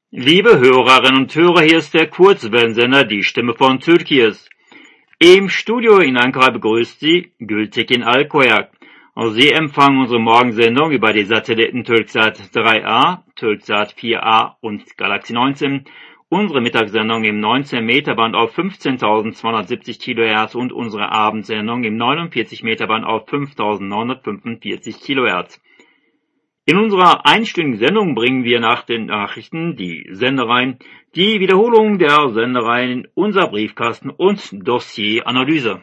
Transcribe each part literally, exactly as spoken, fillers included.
Liebe Hörerinnen und Hörer, hier ist der Kurzwellensender Die Stimme von Türkies. Im Studio in Ankara begrüßt Sie Gültekin Alkoyak. Sie empfangen unsere Morgensendung über die Satelliten Türksat drei A, Türksat vier A und Galaxy neunzehn, unsere Mittagssendung im neunzehn Meter Band auf fünfzehntausendzweihundertsiebzig Kilohertz und unsere Abendsendung im neunundvierzig Meter Band auf fünftausendneunhundertfünfundvierzig Kilohertz. In unserer einstündigen Sendung bringen wir nach den Nachrichten die Sendereien, die Wiederholung der Sendereien, unser Briefkasten und Dossieranalyse.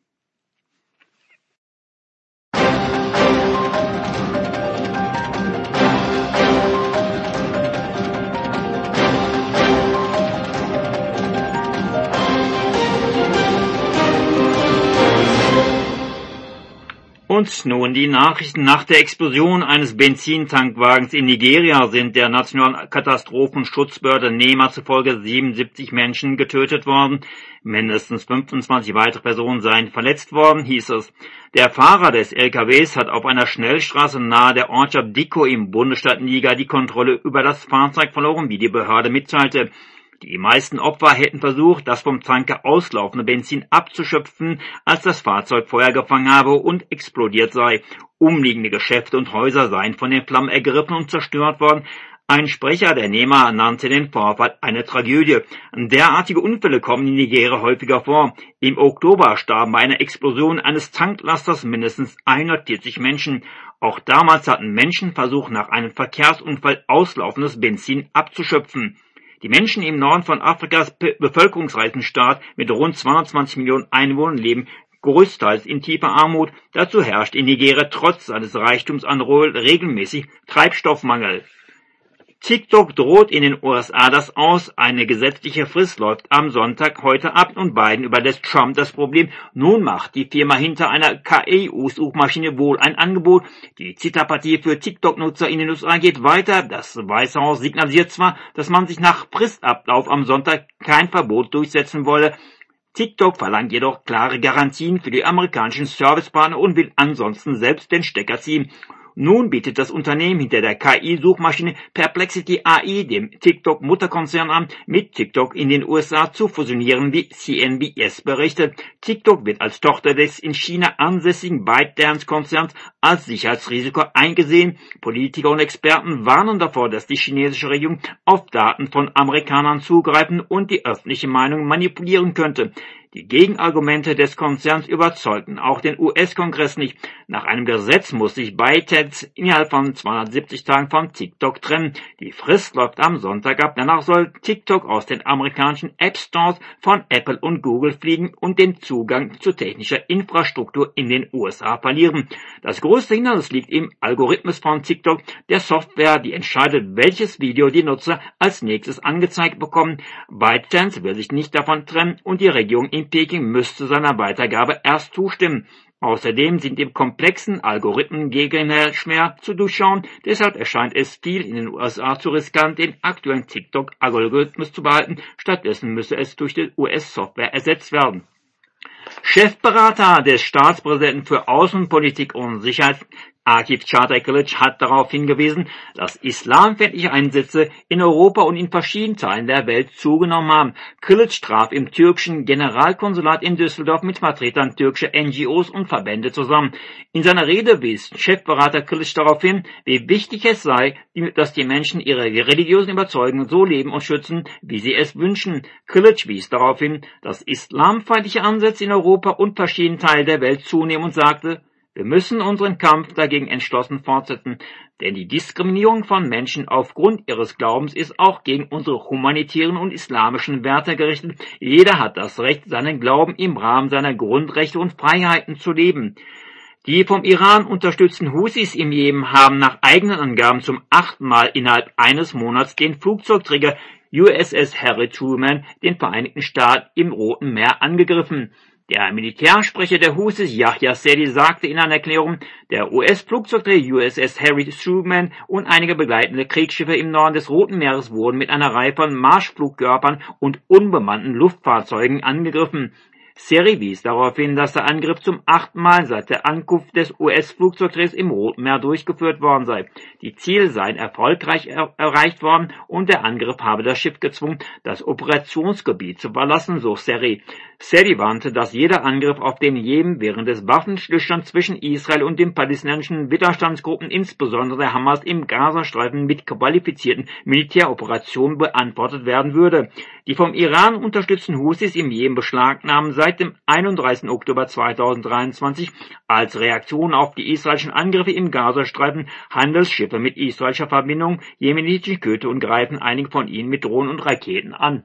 Und nun die Nachrichten. Nach der Explosion eines Benzintankwagens in Nigeria sind der nationalen Katastrophenschutzbehörde NEMA zufolge siebenundsiebzig Menschen getötet worden. Mindestens fünfundzwanzig weitere Personen seien verletzt worden, hieß es. Der Fahrer des L K Ws hat auf einer Schnellstraße nahe der Ortschaft Dikko im Bundesstaat Niger die Kontrolle über das Fahrzeug verloren, wie die Behörde mitteilte. Die meisten Opfer hätten versucht, das vom Tanker auslaufende Benzin abzuschöpfen, als das Fahrzeug Feuer gefangen habe und explodiert sei. Umliegende Geschäfte und Häuser seien von den Flammen ergriffen und zerstört worden. Ein Sprecher der NEMA nannte den Vorfall eine Tragödie. Derartige Unfälle kommen in Nigeria häufiger vor. Im Oktober starben bei einer Explosion eines Tanklasters mindestens hundertvierzig Menschen. Auch damals hatten Menschen versucht, nach einem Verkehrsunfall auslaufendes Benzin abzuschöpfen. Die Menschen im Norden von Afrikas bevölkerungsreichsten Staat mit rund zweihundertzwanzig Millionen Einwohnern leben größtenteils in tiefer Armut. Dazu herrscht in Nigeria trotz seines Reichtums an Öl regelmäßig Treibstoffmangel. TikTok droht in den U S A das aus. Eine gesetzliche Frist läuft am Sonntag heute ab und Biden überlässt Trump das Problem. Nun macht die Firma hinter einer K I-Suchmaschine wohl ein Angebot. Die Zitterpartie für TikTok-Nutzer in den U S A geht weiter. Das Weiße Haus signalisiert zwar, dass man sich nach Fristablauf am Sonntag kein Verbot durchsetzen wolle. TikTok verlangt jedoch klare Garantien für die amerikanischen Servicepartner und will ansonsten selbst den Stecker ziehen. Nun bietet das Unternehmen hinter der K I-Suchmaschine Perplexity A I dem TikTok-Mutterkonzern an, mit TikTok in den U S A zu fusionieren, wie C N B S berichtet. TikTok wird als Tochter des in China ansässigen ByteDance-Konzerns als Sicherheitsrisiko eingesehen. Politiker und Experten warnen davor, dass die chinesische Regierung auf Daten von Amerikanern zugreifen und die öffentliche Meinung manipulieren könnte. Die Gegenargumente des Konzerns überzeugten auch den U S-Kongress nicht. Nach einem Gesetz muss sich ByteDance innerhalb von zweihundertsiebzig Tagen von TikTok trennen. Die Frist läuft am Sonntag ab. Danach soll TikTok aus den amerikanischen App-Stores von Apple und Google fliegen und den Zugang zu technischer Infrastruktur in den U S A verlieren. Das größte Hindernis liegt im Algorithmus von TikTok, der Software, die entscheidet, welches Video die Nutzer als nächstes angezeigt bekommen. ByteDance will sich nicht davon trennen und die Regierung in Peking müsste seiner Weitergabe erst zustimmen. Außerdem sind im komplexen Algorithmen Gegner schwer zu durchschauen, deshalb erscheint es viel in den U S A zu riskant, den aktuellen TikTok-Algorithmus zu behalten, stattdessen müsse es durch die U S-Software ersetzt werden. Chefberater des Staatspräsidenten für Außenpolitik und Sicherheit Akif Çağatay Kılıç hat darauf hingewiesen, dass islamfeindliche Einsätze in Europa und in verschiedenen Teilen der Welt zugenommen haben. Kılıç traf im türkischen Generalkonsulat in Düsseldorf mit Vertretern türkischer N G Os und Verbände zusammen. In seiner Rede wies Chefberater Kılıç darauf hin, wie wichtig es sei, dass die Menschen ihre religiösen Überzeugungen so leben und schützen, wie sie es wünschen. Kılıç wies darauf hin, dass islamfeindliche Ansätze in Europa und verschiedenen Teilen der Welt zunehmen und sagte, wir müssen unseren Kampf dagegen entschlossen fortsetzen, denn die Diskriminierung von Menschen aufgrund ihres Glaubens ist auch gegen unsere humanitären und islamischen Werte gerichtet. Jeder hat das Recht, seinen Glauben im Rahmen seiner Grundrechte und Freiheiten zu leben. Die vom Iran unterstützten Husis im Jemen haben nach eigenen Angaben zum achten Mal innerhalb eines Monats den Flugzeugträger U S S Harry Truman, den Vereinigten Staaten, im Roten Meer angegriffen. Der Militärsprecher der Husis, Yahya Seri, sagte in einer Erklärung, der U S-Flugzeugträger U S S Harry Truman und einige begleitende Kriegsschiffe im Norden des Roten Meeres wurden mit einer Reihe von Marschflugkörpern und unbemannten Luftfahrzeugen angegriffen. Seri wies darauf hin, dass der Angriff zum achten Mal seit der Ankunft des U S-Flugzeugträgers im Roten Meer durchgeführt worden sei. Die Ziele seien erfolgreich er erreicht worden und der Angriff habe das Schiff gezwungen, das Operationsgebiet zu verlassen, so Seri. Seri warnte, dass jeder Angriff auf den Jemen während des Waffenstillstands zwischen Israel und den palästinensischen Widerstandsgruppen, insbesondere der Hamas im Gazastreifen, mit qualifizierten Militäroperationen beantwortet werden würde. Die vom Iran unterstützten Houthis im Jemen beschlagnahmen seit dem einunddreißigsten Oktober zweitausenddreiundzwanzig als Reaktion auf die israelischen Angriffe im Gazastreifen Handelsschiffe mit israelischer Verbindung, jemenitische Köter und greifen einige von ihnen mit Drohnen und Raketen an.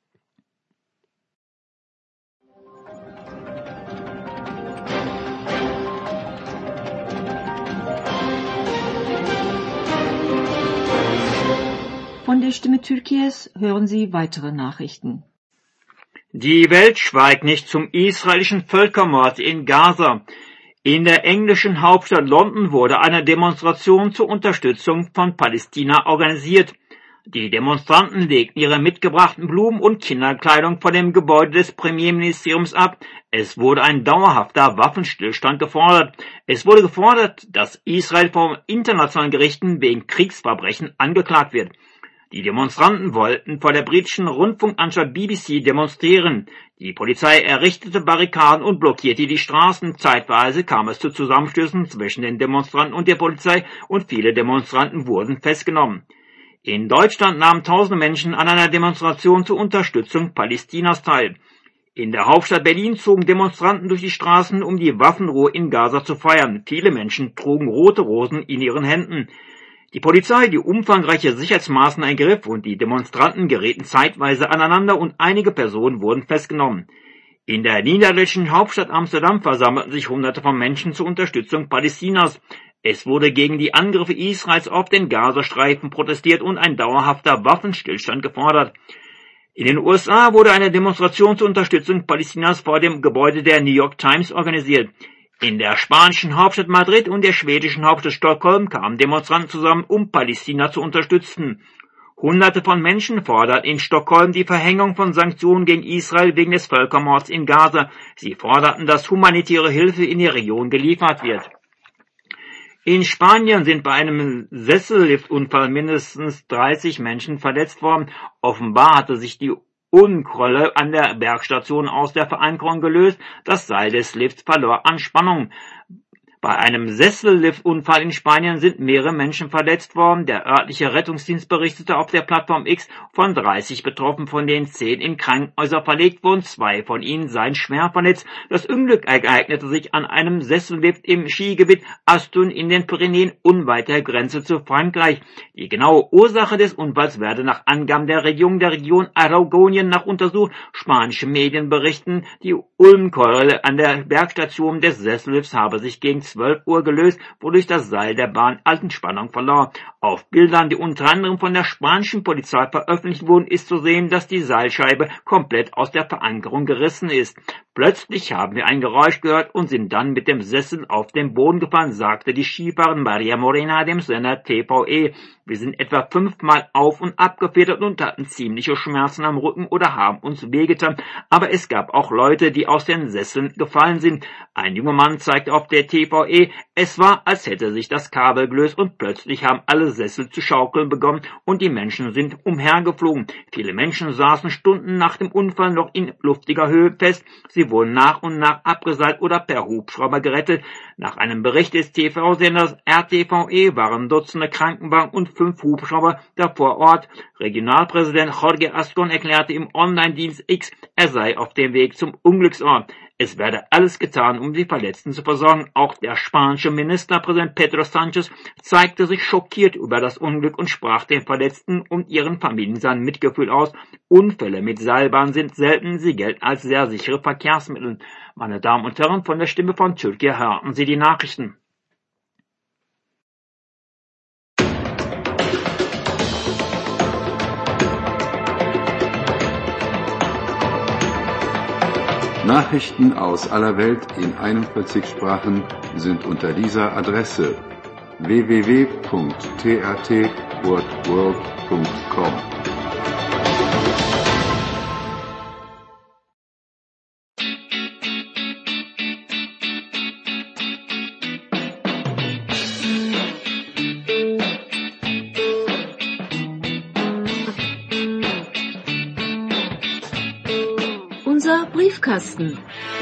Von der Stimme Türkies hören Sie weitere Nachrichten. Die Welt schweigt nicht zum israelischen Völkermord in Gaza. In der englischen Hauptstadt London wurde eine Demonstration zur Unterstützung von Palästina organisiert. Die Demonstranten legten ihre mitgebrachten Blumen und Kinderkleidung vor dem Gebäude des Premierministeriums ab. Es wurde ein dauerhafter Waffenstillstand gefordert. Es wurde gefordert, dass Israel vor internationalen Gerichten wegen Kriegsverbrechen angeklagt wird. Die Demonstranten wollten vor der britischen Rundfunkanstalt B B C demonstrieren. Die Polizei errichtete Barrikaden und blockierte die Straßen. Zeitweise kam es zu Zusammenstößen zwischen den Demonstranten und der Polizei und viele Demonstranten wurden festgenommen. In Deutschland nahmen tausende Menschen an einer Demonstration zur Unterstützung Palästinas teil. In der Hauptstadt Berlin zogen Demonstranten durch die Straßen, um die Waffenruhe in Gaza zu feiern. Viele Menschen trugen rote Rosen in ihren Händen. Die Polizei, die umfangreiche Sicherheitsmaßnahmen ergriff und die Demonstranten gerieten zeitweise aneinander und einige Personen wurden festgenommen. In der niederländischen Hauptstadt Amsterdam versammelten sich Hunderte von Menschen zur Unterstützung Palästinas. Es wurde gegen die Angriffe Israels auf den Gazastreifen protestiert und ein dauerhafter Waffenstillstand gefordert. In den U S A wurde eine Demonstration zur Unterstützung Palästinas vor dem Gebäude der New York Times organisiert. In der spanischen Hauptstadt Madrid und der schwedischen Hauptstadt Stockholm kamen Demonstranten zusammen, um Palästina zu unterstützen. Hunderte von Menschen forderten in Stockholm die Verhängung von Sanktionen gegen Israel wegen des Völkermords in Gaza. Sie forderten, dass humanitäre Hilfe in die Region geliefert wird. In Spanien sind bei einem Sesselliftunfall mindestens dreißig Menschen verletzt worden. Offenbar hatte sich die Unkolle an der Bergstation aus der Verankerung gelöst. Das Seil des Lifts verlor an Spannung. Bei einem Sesselliftunfall in Spanien sind mehrere Menschen verletzt worden. Der örtliche Rettungsdienst berichtete auf der Plattform X von dreißig Betroffenen, von denen zehn in Krankenhäuser verlegt wurden. Zwei von ihnen seien schwer verletzt. Das Unglück ereignete sich an einem Sessellift im Skigebiet Astun in den Pyrenäen unweit der Grenze zu Frankreich. Die genaue Ursache des Unfalls werde nach Angaben der Regierung der Region Aragonien nach untersucht. Spanische Medien berichten, die Ulmkeule an der Bergstation des Sessellifts habe sich gegen zwölf Uhr gelöst, wodurch das Seil der Bahn alten Spannung verlor. Auf Bildern, die unter anderem von der spanischen Polizei veröffentlicht wurden, ist zu sehen, dass die Seilscheibe komplett aus der Verankerung gerissen ist. Plötzlich haben wir ein Geräusch gehört und sind dann mit dem Sessel auf den Boden gefallen, sagte die Skifahrerin Maria Morena dem Sender T V E. Wir sind etwa fünfmal auf und ab gefedert und hatten ziemliche Schmerzen am Rücken oder haben uns wehgetan, aber es gab auch Leute, die aus den Sesseln gefallen sind. Ein junger Mann zeigte auf der T V E, es war, als hätte sich das Kabel gelöst und plötzlich haben alle Sessel zu schaukeln begonnen und die Menschen sind umhergeflogen. Viele Menschen saßen Stunden nach dem Unfall noch in luftiger Höhe fest. Sie wurden nach und nach abgeseilt oder per Hubschrauber gerettet. Nach einem Bericht des T V-Senders R T V E waren Dutzende Krankenwagen und fünf Hubschrauber da vor Ort. Regionalpräsident Jorge Ascon erklärte im Online-Dienst X, er sei auf dem Weg zum Unglücksort. Es werde alles getan, um die Verletzten zu versorgen. Auch der spanische Ministerpräsident Pedro Sánchez zeigte sich schockiert über das Unglück und sprach den Verletzten und ihren Familien sein Mitgefühl aus. Unfälle mit Seilbahn sind selten, sie gelten als sehr sichere Verkehrsmittel. Meine Damen und Herren, von der Stimme von Türkei hörten Sie die Nachrichten. Nachrichten aus aller Welt in einundvierzig Sprachen sind unter dieser Adresse w w w punkt t r t world punkt com. Unser Briefkasten.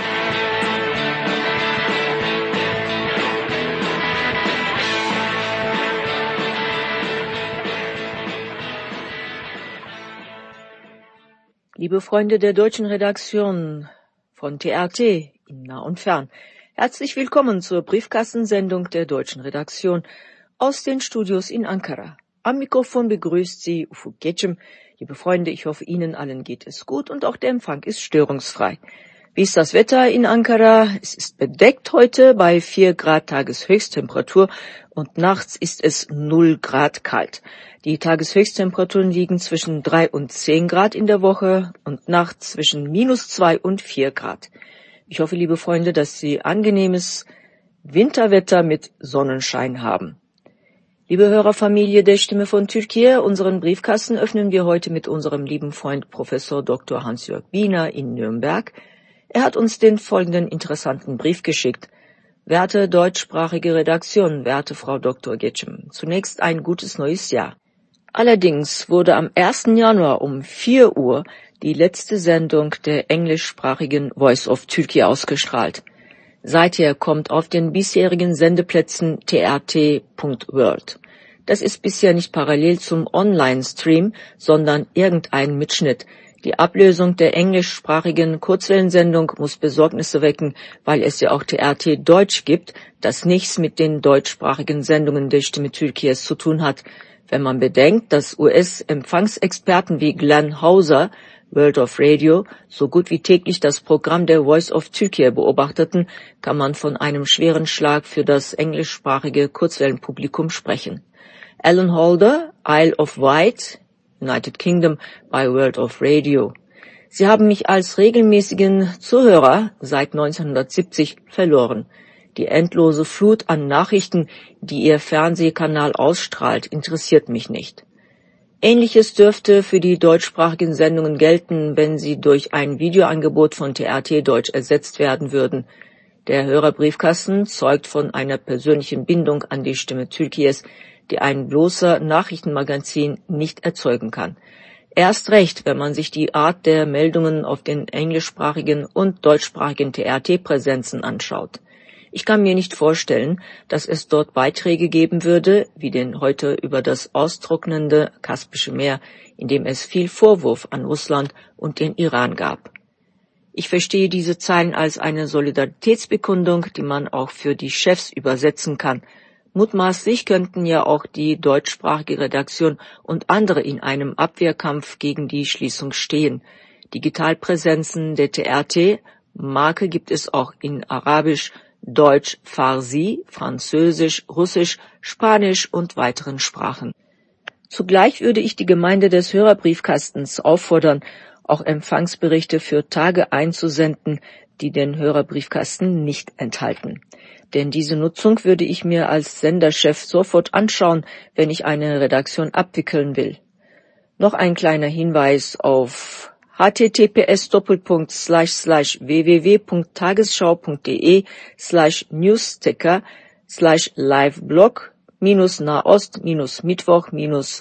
Liebe Freunde der deutschen Redaktion von T R T in nah und fern, herzlich willkommen zur Briefkastensendung der deutschen Redaktion aus den Studios in Ankara. Am Mikrofon begrüßt Sie Ufuk Geçim. Liebe Freunde, ich hoffe, Ihnen allen geht es gut und auch der Empfang ist störungsfrei. Wie ist das Wetter in Ankara? Es ist bedeckt heute bei vier Grad Tageshöchsttemperatur und nachts ist es null Grad kalt. Die Tageshöchsttemperaturen liegen zwischen drei und zehn Grad in der Woche und nachts zwischen minus zwei und vier Grad. Ich hoffe, liebe Freunde, dass Sie angenehmes Winterwetter mit Sonnenschein haben. Liebe Hörerfamilie der Stimme von Türkei, unseren Briefkasten öffnen wir heute mit unserem lieben Freund Professor Doktor Hans-Jörg Biener in Nürnberg. Er hat uns den folgenden interessanten Brief geschickt. Werte deutschsprachige Redaktion, werte Frau Doktor Geçim, zunächst ein gutes neues Jahr. Allerdings wurde am ersten Januar um vier Uhr die letzte Sendung der englischsprachigen Voice of Turkey ausgestrahlt. Seither kommt auf den bisherigen Sendeplätzen T R T Punkt World. Das ist bisher nicht parallel zum Online-Stream, sondern irgendein Mitschnitt. Die Ablösung der englischsprachigen Kurzwellensendung muss Besorgnisse wecken, weil es ja auch T R T Deutsch gibt, das nichts mit den deutschsprachigen Sendungen der Stimme Türkies zu tun hat. Wenn man bedenkt, dass U S-Empfangsexperten wie Glenn Hauser, World of Radio, so gut wie täglich das Programm der Voice of Turkey beobachteten, kann man von einem schweren Schlag für das englischsprachige Kurzwellenpublikum sprechen. Alan Holder, Isle of Wight, United Kingdom, bei World of Radio. Sie haben mich als regelmäßigen Zuhörer seit neunzehnhundertsiebzig verloren. Die endlose Flut an Nachrichten, die Ihr Fernsehkanal ausstrahlt, interessiert mich nicht. Ähnliches dürfte für die deutschsprachigen Sendungen gelten, wenn sie durch ein Videoangebot von T R T Deutsch ersetzt werden würden. Der Hörerbriefkasten zeugt von einer persönlichen Bindung an die Stimme Türkies, die ein bloßer Nachrichtenmagazin nicht erzeugen kann. Erst recht, wenn man sich die Art der Meldungen auf den englischsprachigen und deutschsprachigen T R T-Präsenzen anschaut. Ich kann mir nicht vorstellen, dass es dort Beiträge geben würde, wie den heute über das austrocknende Kaspische Meer, in dem es viel Vorwurf an Russland und den Iran gab. Ich verstehe diese Zeilen als eine Solidaritätsbekundung, die man auch für die Chefs übersetzen kann. Mutmaßlich könnten ja auch die deutschsprachige Redaktion und andere in einem Abwehrkampf gegen die Schließung stehen. Digitalpräsenzen der T R T, Marke gibt es auch in Arabisch, Deutsch, Farsi, Französisch, Russisch, Spanisch und weiteren Sprachen. Zugleich würde ich die Gemeinde des Hörerbriefkastens auffordern, auch Empfangsberichte für Tage einzusenden, die den Hörerbriefkasten nicht enthalten. Denn diese Nutzung würde ich mir als Senderchef sofort anschauen, wenn ich eine Redaktion abwickeln will. Noch ein kleiner Hinweis auf https doppelpunkt slash slash www.tagesschau.de slash newsticker slash liveblog minus nahost minus mittwoch minus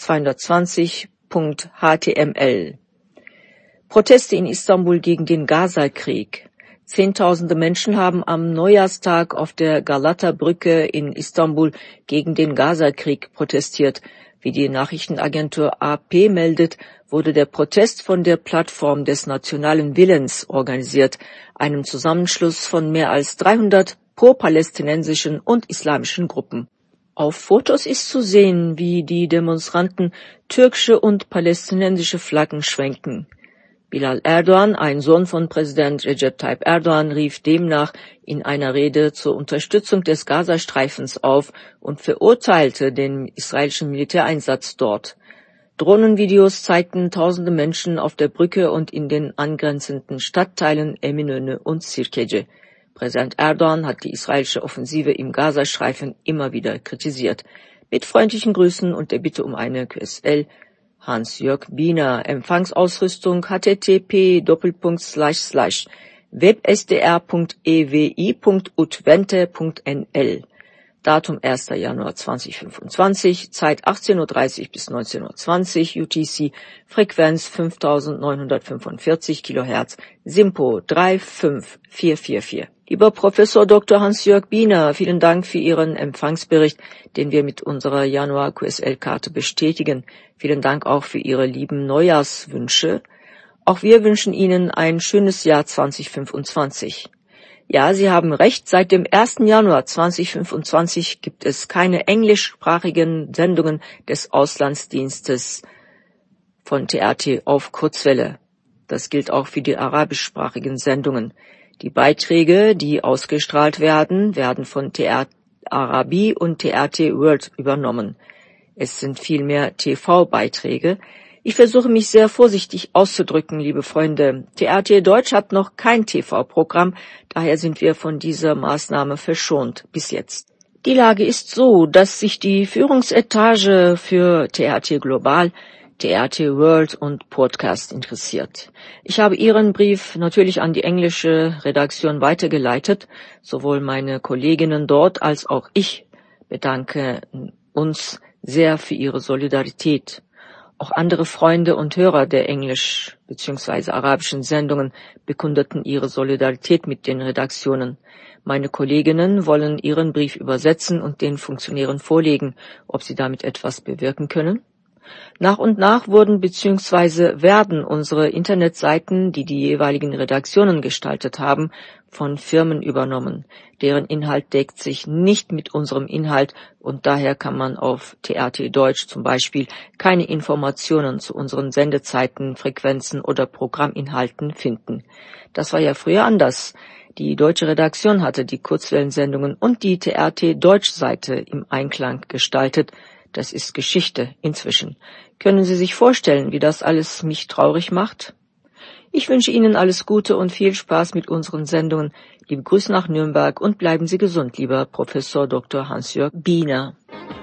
zweihundertzwanzig.html. Proteste in Istanbul gegen den Gaza-Krieg. Zehntausende Menschen haben am Neujahrstag auf der Galata-Brücke in Istanbul gegen den Gaza-Krieg protestiert. Wie die Nachrichtenagentur A P meldet, wurde der Protest von der Plattform des Nationalen Willens organisiert, einem Zusammenschluss von mehr als dreihundert pro-palästinensischen und islamischen Gruppen. Auf Fotos ist zu sehen, wie die Demonstranten türkische und palästinensische Flaggen schwenken. Bilal Erdoğan, ein Sohn von Präsident Recep Tayyip Erdoğan, rief demnach in einer Rede zur Unterstützung des Gazastreifens auf und verurteilte den israelischen Militäreinsatz dort. Drohnenvideos zeigten tausende Menschen auf der Brücke und in den angrenzenden Stadtteilen Eminönü und Sirkeci. Präsident Erdoğan hat die israelische Offensive im Gazastreifen immer wieder kritisiert. Mit freundlichen Grüßen und der Bitte um eine Q S L, Hans-Jörg Biener, Empfangsausrüstung http doppelpunkt slash slash websdr.ewi.utwente.nl. Datum erster Januar zweitausendfünfundzwanzig, Zeit achtzehn Uhr dreißig bis neunzehn Uhr zwanzig U T C, Frequenz fünftausendneunhundertfünfundvierzig Kilohertz, SINPO drei fünf vier vier vier. Lieber Professor Doktor Hans-Jörg Biener, vielen Dank für Ihren Empfangsbericht, den wir mit unserer Januar-Q S L-Karte bestätigen. Vielen Dank auch für Ihre lieben Neujahrswünsche. Auch wir wünschen Ihnen ein schönes Jahr zweitausendfünfundzwanzig. Ja, Sie haben recht, seit dem ersten Januar zweitausendfünfundzwanzig gibt es keine englischsprachigen Sendungen des Auslandsdienstes von T R T auf Kurzwelle. Das gilt auch für die arabischsprachigen Sendungen. Die Beiträge, die ausgestrahlt werden, werden von T R T Arabi und T R T World übernommen. Es sind vielmehr T V-Beiträge. Ich versuche mich sehr vorsichtig auszudrücken, liebe Freunde. T R T Deutsch hat noch kein T V-Programm, daher sind wir von dieser Maßnahme verschont bis jetzt. Die Lage ist so, dass sich die Führungsetage für T R T Global, T R T World und Podcast interessiert. Ich habe Ihren Brief natürlich an die englische Redaktion weitergeleitet. Sowohl meine Kolleginnen dort als auch ich bedanken uns sehr für Ihre Solidarität. Auch andere Freunde und Hörer der englisch- bzw. arabischen Sendungen bekundeten ihre Solidarität mit den Redaktionen. Meine Kolleginnen wollen Ihren Brief übersetzen und den Funktionären vorlegen, ob sie damit etwas bewirken können. Nach und nach wurden bzw. werden unsere Internetseiten, die die jeweiligen Redaktionen gestaltet haben, von Firmen übernommen. Deren Inhalt deckt sich nicht mit unserem Inhalt und daher kann man auf T R T Deutsch zum Beispiel keine Informationen zu unseren Sendezeiten, Frequenzen oder Programminhalten finden. Das war ja früher anders. Die deutsche Redaktion hatte die Kurzwellensendungen und die T R T Deutsch-Seite im Einklang gestaltet. Das ist Geschichte inzwischen. Können Sie sich vorstellen, wie das alles mich traurig macht? Ich wünsche Ihnen alles Gute und viel Spaß mit unseren Sendungen. Liebe Grüße nach Nürnberg und bleiben Sie gesund, lieber Professor Doktor Hans-Jörg Biener.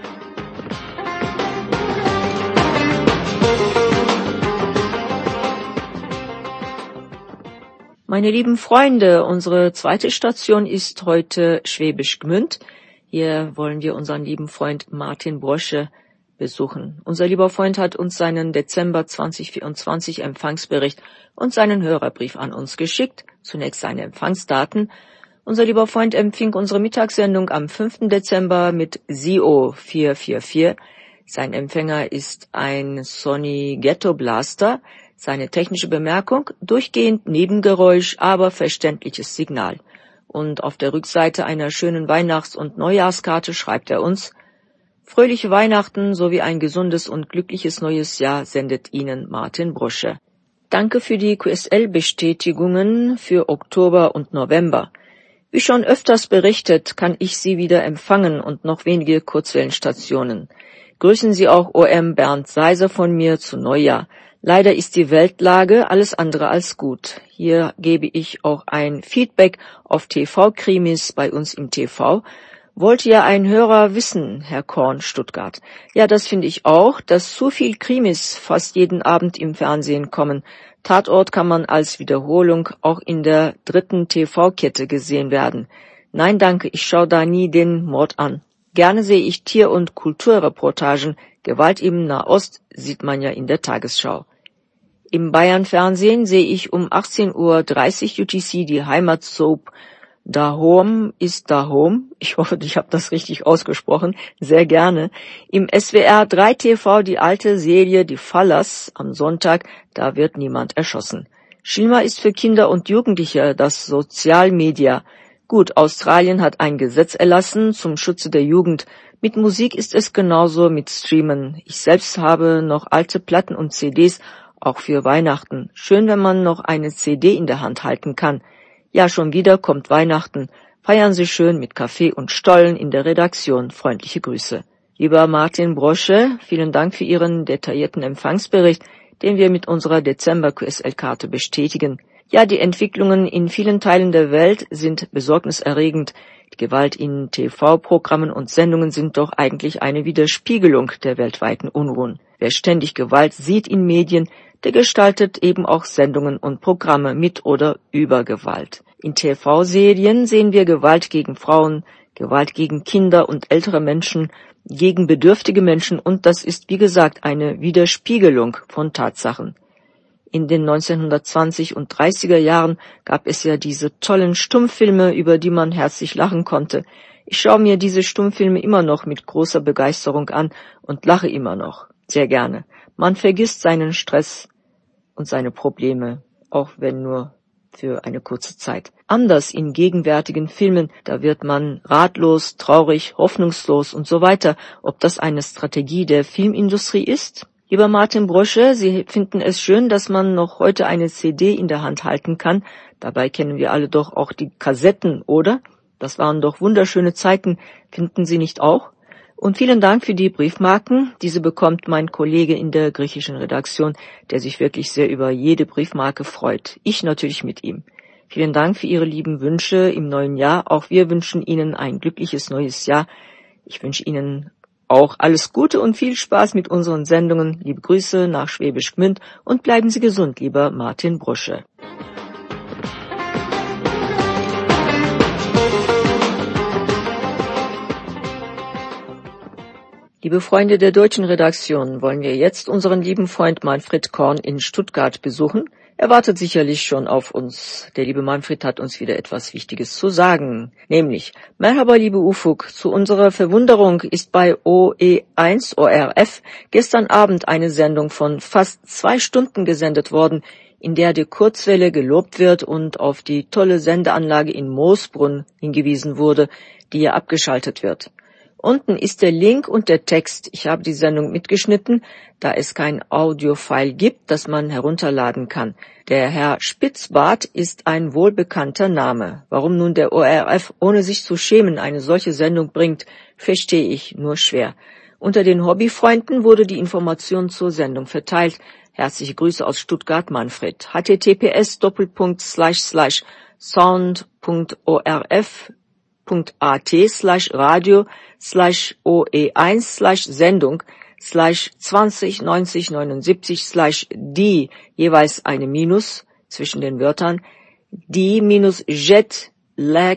Meine lieben Freunde, unsere zweite Station ist heute Schwäbisch Gmünd. Hier wollen wir unseren lieben Freund Martin Brosche besuchen. Unser lieber Freund hat uns seinen Dezember zweitausendvierundzwanzig Empfangsbericht und seinen Hörerbrief an uns geschickt. Zunächst seine Empfangsdaten. Unser lieber Freund empfing unsere Mittagssendung am fünften Dezember mit S I O vier vier vier. Sein Empfänger ist ein Sony Ghetto Blaster. Seine technische Bemerkung: durchgehend Nebengeräusch, aber verständliches Signal. Und auf der Rückseite einer schönen Weihnachts- und Neujahrskarte schreibt er uns: Fröhliche Weihnachten sowie ein gesundes und glückliches neues Jahr sendet Ihnen Martin Brosche. Danke für die Q S L-Bestätigungen für Oktober und November. Wie schon öfters berichtet, kann ich Sie wieder empfangen und noch wenige Kurzwellenstationen. Grüßen Sie auch O M Bernd Seiser von mir zu Neujahr. Leider ist die Weltlage alles andere als gut. Hier gebe ich auch ein Feedback auf T V-Krimis bei uns im T V. Wollte ja ein Hörer wissen, Herr Korn, Stuttgart. Ja, das finde ich auch, dass zu viel Krimis fast jeden Abend im Fernsehen kommen. Tatort kann man als Wiederholung auch in der dritten T V-Kette gesehen werden. Nein, danke, ich schaue da nie den Mord an. Gerne sehe ich Tier- und Kulturreportagen. Gewalt im Nahost sieht man ja in der Tagesschau. Im Bayern-Fernsehen sehe ich um achtzehn Uhr dreißig U T C die Heimatsoap Dahom ist Dahom. Ich hoffe, ich habe das richtig ausgesprochen. Sehr gerne. Im S W R drei T V die alte Serie Die Fallers am Sonntag. Da wird niemand erschossen. Schlimmer ist für Kinder und Jugendliche das Sozialmedia. Gut, Australien hat ein Gesetz erlassen zum Schutze der Jugend. Mit Musik ist es genauso mit Streamen. Ich selbst habe noch alte Platten und C Ds, auch für Weihnachten. Schön, wenn man noch eine C D in der Hand halten kann. Ja, schon wieder kommt Weihnachten. Feiern Sie schön mit Kaffee und Stollen in der Redaktion. Freundliche Grüße. Lieber Martin Brosche, vielen Dank für Ihren detaillierten Empfangsbericht, den wir mit unserer Dezember-Q S L-Karte bestätigen. Ja, die Entwicklungen in vielen Teilen der Welt sind besorgniserregend. Die Gewalt in T V-Programmen und Sendungen sind doch eigentlich eine Widerspiegelung der weltweiten Unruhen. Wer ständig Gewalt sieht in Medien, der gestaltet eben auch Sendungen und Programme mit oder über Gewalt. In T V-Serien sehen wir Gewalt gegen Frauen, Gewalt gegen Kinder und ältere Menschen, gegen bedürftige Menschen, und das ist, wie gesagt, eine Widerspiegelung von Tatsachen. In den neunzehnhundertzwanzig und dreißiger Jahren gab es ja diese tollen Stummfilme, über die man herzlich lachen konnte. Ich schaue mir diese Stummfilme immer noch mit großer Begeisterung an und lache immer noch, sehr gerne. Man vergisst seinen Stress und seine Probleme, auch wenn nur für eine kurze Zeit. Anders in gegenwärtigen Filmen, da wird man ratlos, traurig, hoffnungslos und so weiter. Ob das eine Strategie der Filmindustrie ist? Lieber Martin Brosche, Sie finden es schön, dass man noch heute eine C D in der Hand halten kann. Dabei kennen wir alle doch auch die Kassetten, oder? Das waren doch wunderschöne Zeiten, finden Sie nicht auch? Und vielen Dank für die Briefmarken. Diese bekommt mein Kollege in der griechischen Redaktion, der sich wirklich sehr über jede Briefmarke freut. Ich natürlich mit ihm. Vielen Dank für Ihre lieben Wünsche im neuen Jahr. Auch wir wünschen Ihnen ein glückliches neues Jahr. Ich wünsche Ihnen auch alles Gute und viel Spaß mit unseren Sendungen. Liebe Grüße nach Schwäbisch Gmünd und bleiben Sie gesund, lieber Martin Brosche. Liebe Freunde der deutschen Redaktion, wollen wir jetzt unseren lieben Freund Manfred Korn in Stuttgart besuchen? Er wartet sicherlich schon auf uns. Der liebe Manfred hat uns wieder etwas Wichtiges zu sagen, nämlich: Merhaba, liebe Ufuk, zu unserer Verwunderung ist bei O E eins O R F gestern Abend eine Sendung von fast zwei Stunden gesendet worden, in der die Kurzwelle gelobt wird und auf die tolle Sendeanlage in Moosbrunn hingewiesen wurde, die hier abgeschaltet wird. Unten ist der Link und der Text. Ich habe die Sendung mitgeschnitten, da es kein Audiofile gibt, das man herunterladen kann. Der Herr Spitzbart ist ein wohlbekannter Name. Warum nun der O R F, ohne sich zu schämen, eine solche Sendung bringt, verstehe ich nur schwer. Unter den Hobbyfreunden wurde die Information zur Sendung verteilt. Herzliche Grüße aus Stuttgart, Manfred. https doppelpunkt slash slash sound punkt orf punkt at slash radio slash oe1 slash sendung slash zwanzig neunzig neunundsiebzig slash die, jeweils eine Minus zwischen den Wörtern, die minus Jet Lag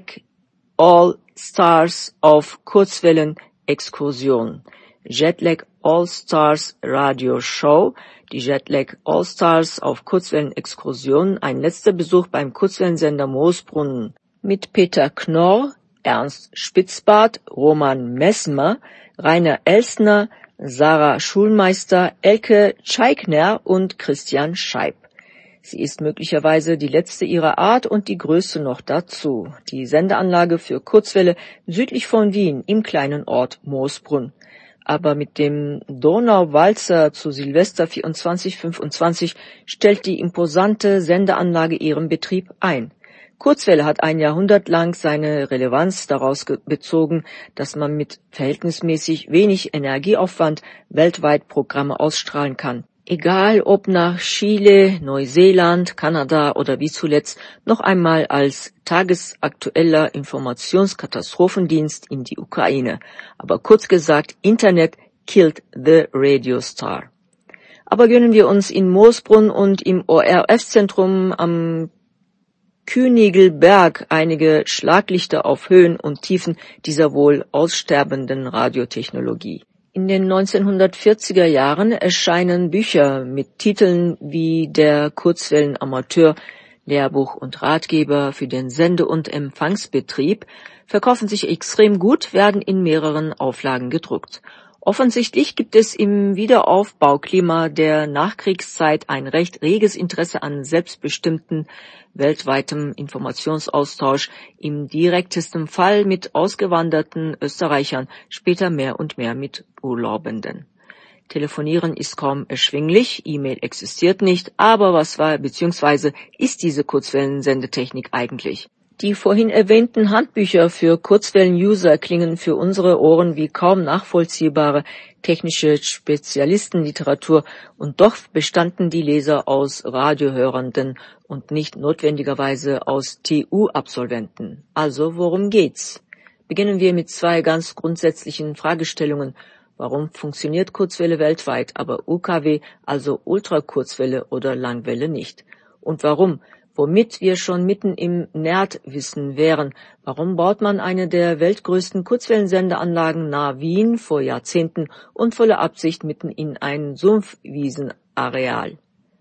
All Stars auf Kurzwellen Exkursion. Jetlag All Stars Radio Show, die Jetlag All Stars auf Kurzwellen Exkursion, ein letzter Besuch beim Kurzwellensender Moosbrunn mit Peter Knorr, Ernst Spitzbart, Roman Messmer, Rainer Elsner, Sarah Schulmeister, Elke Tscheikner und Christian Scheib. Sie ist möglicherweise die letzte ihrer Art und die größte noch dazu. Die Sendeanlage für Kurzwelle südlich von Wien im kleinen Ort Moosbrunn. Aber mit dem Donauwalzer zu Silvester vierundzwanzig fünfundzwanzig stellt die imposante Sendeanlage ihren Betrieb ein. Kurzwelle hat ein Jahrhundert lang seine Relevanz daraus bezogen, dass man mit verhältnismäßig wenig Energieaufwand weltweit Programme ausstrahlen kann. Egal ob nach Chile, Neuseeland, Kanada oder wie zuletzt noch einmal als tagesaktueller Informationskatastrophendienst in die Ukraine. Aber kurz gesagt, Internet killed the radio star. Aber gönnen wir uns in Moosbrunn und im O R F-Zentrum am Künigelberg einige Schlaglichter auf Höhen und Tiefen dieser wohl aussterbenden Radiotechnologie. In den neunzehnhundertvierziger Jahren erscheinen Bücher mit Titeln wie Der Kurzwellenamateur, Lehrbuch und Ratgeber für den Sende- und Empfangsbetrieb, verkaufen sich extrem gut, werden in mehreren Auflagen gedruckt. Offensichtlich gibt es im Wiederaufbauklima der Nachkriegszeit ein recht reges Interesse an selbstbestimmten, weltweitem Informationsaustausch, im direktesten Fall mit ausgewanderten Österreichern, später mehr und mehr mit Urlaubenden. Telefonieren ist kaum erschwinglich, E-Mail existiert nicht, aber was war bzw. ist diese Kurzwellensendetechnik eigentlich? Die vorhin erwähnten Handbücher für Kurzwellen-User klingen für unsere Ohren wie kaum nachvollziehbare technische Spezialistenliteratur, und doch bestanden die Leser aus Radiohörenden und nicht notwendigerweise aus T U-Absolventen. Also worum geht's? Beginnen wir mit zwei ganz grundsätzlichen Fragestellungen. Warum funktioniert Kurzwelle weltweit, aber U K W, also Ultrakurzwelle oder Langwelle nicht? Und warum Womit wir schon mitten im Nerdwissen wären. Warum baut man eine der weltgrößten Kurzwellensendeanlagen nahe Wien vor Jahrzehnten und voller Absicht mitten in ein Sumpfwiesenareal?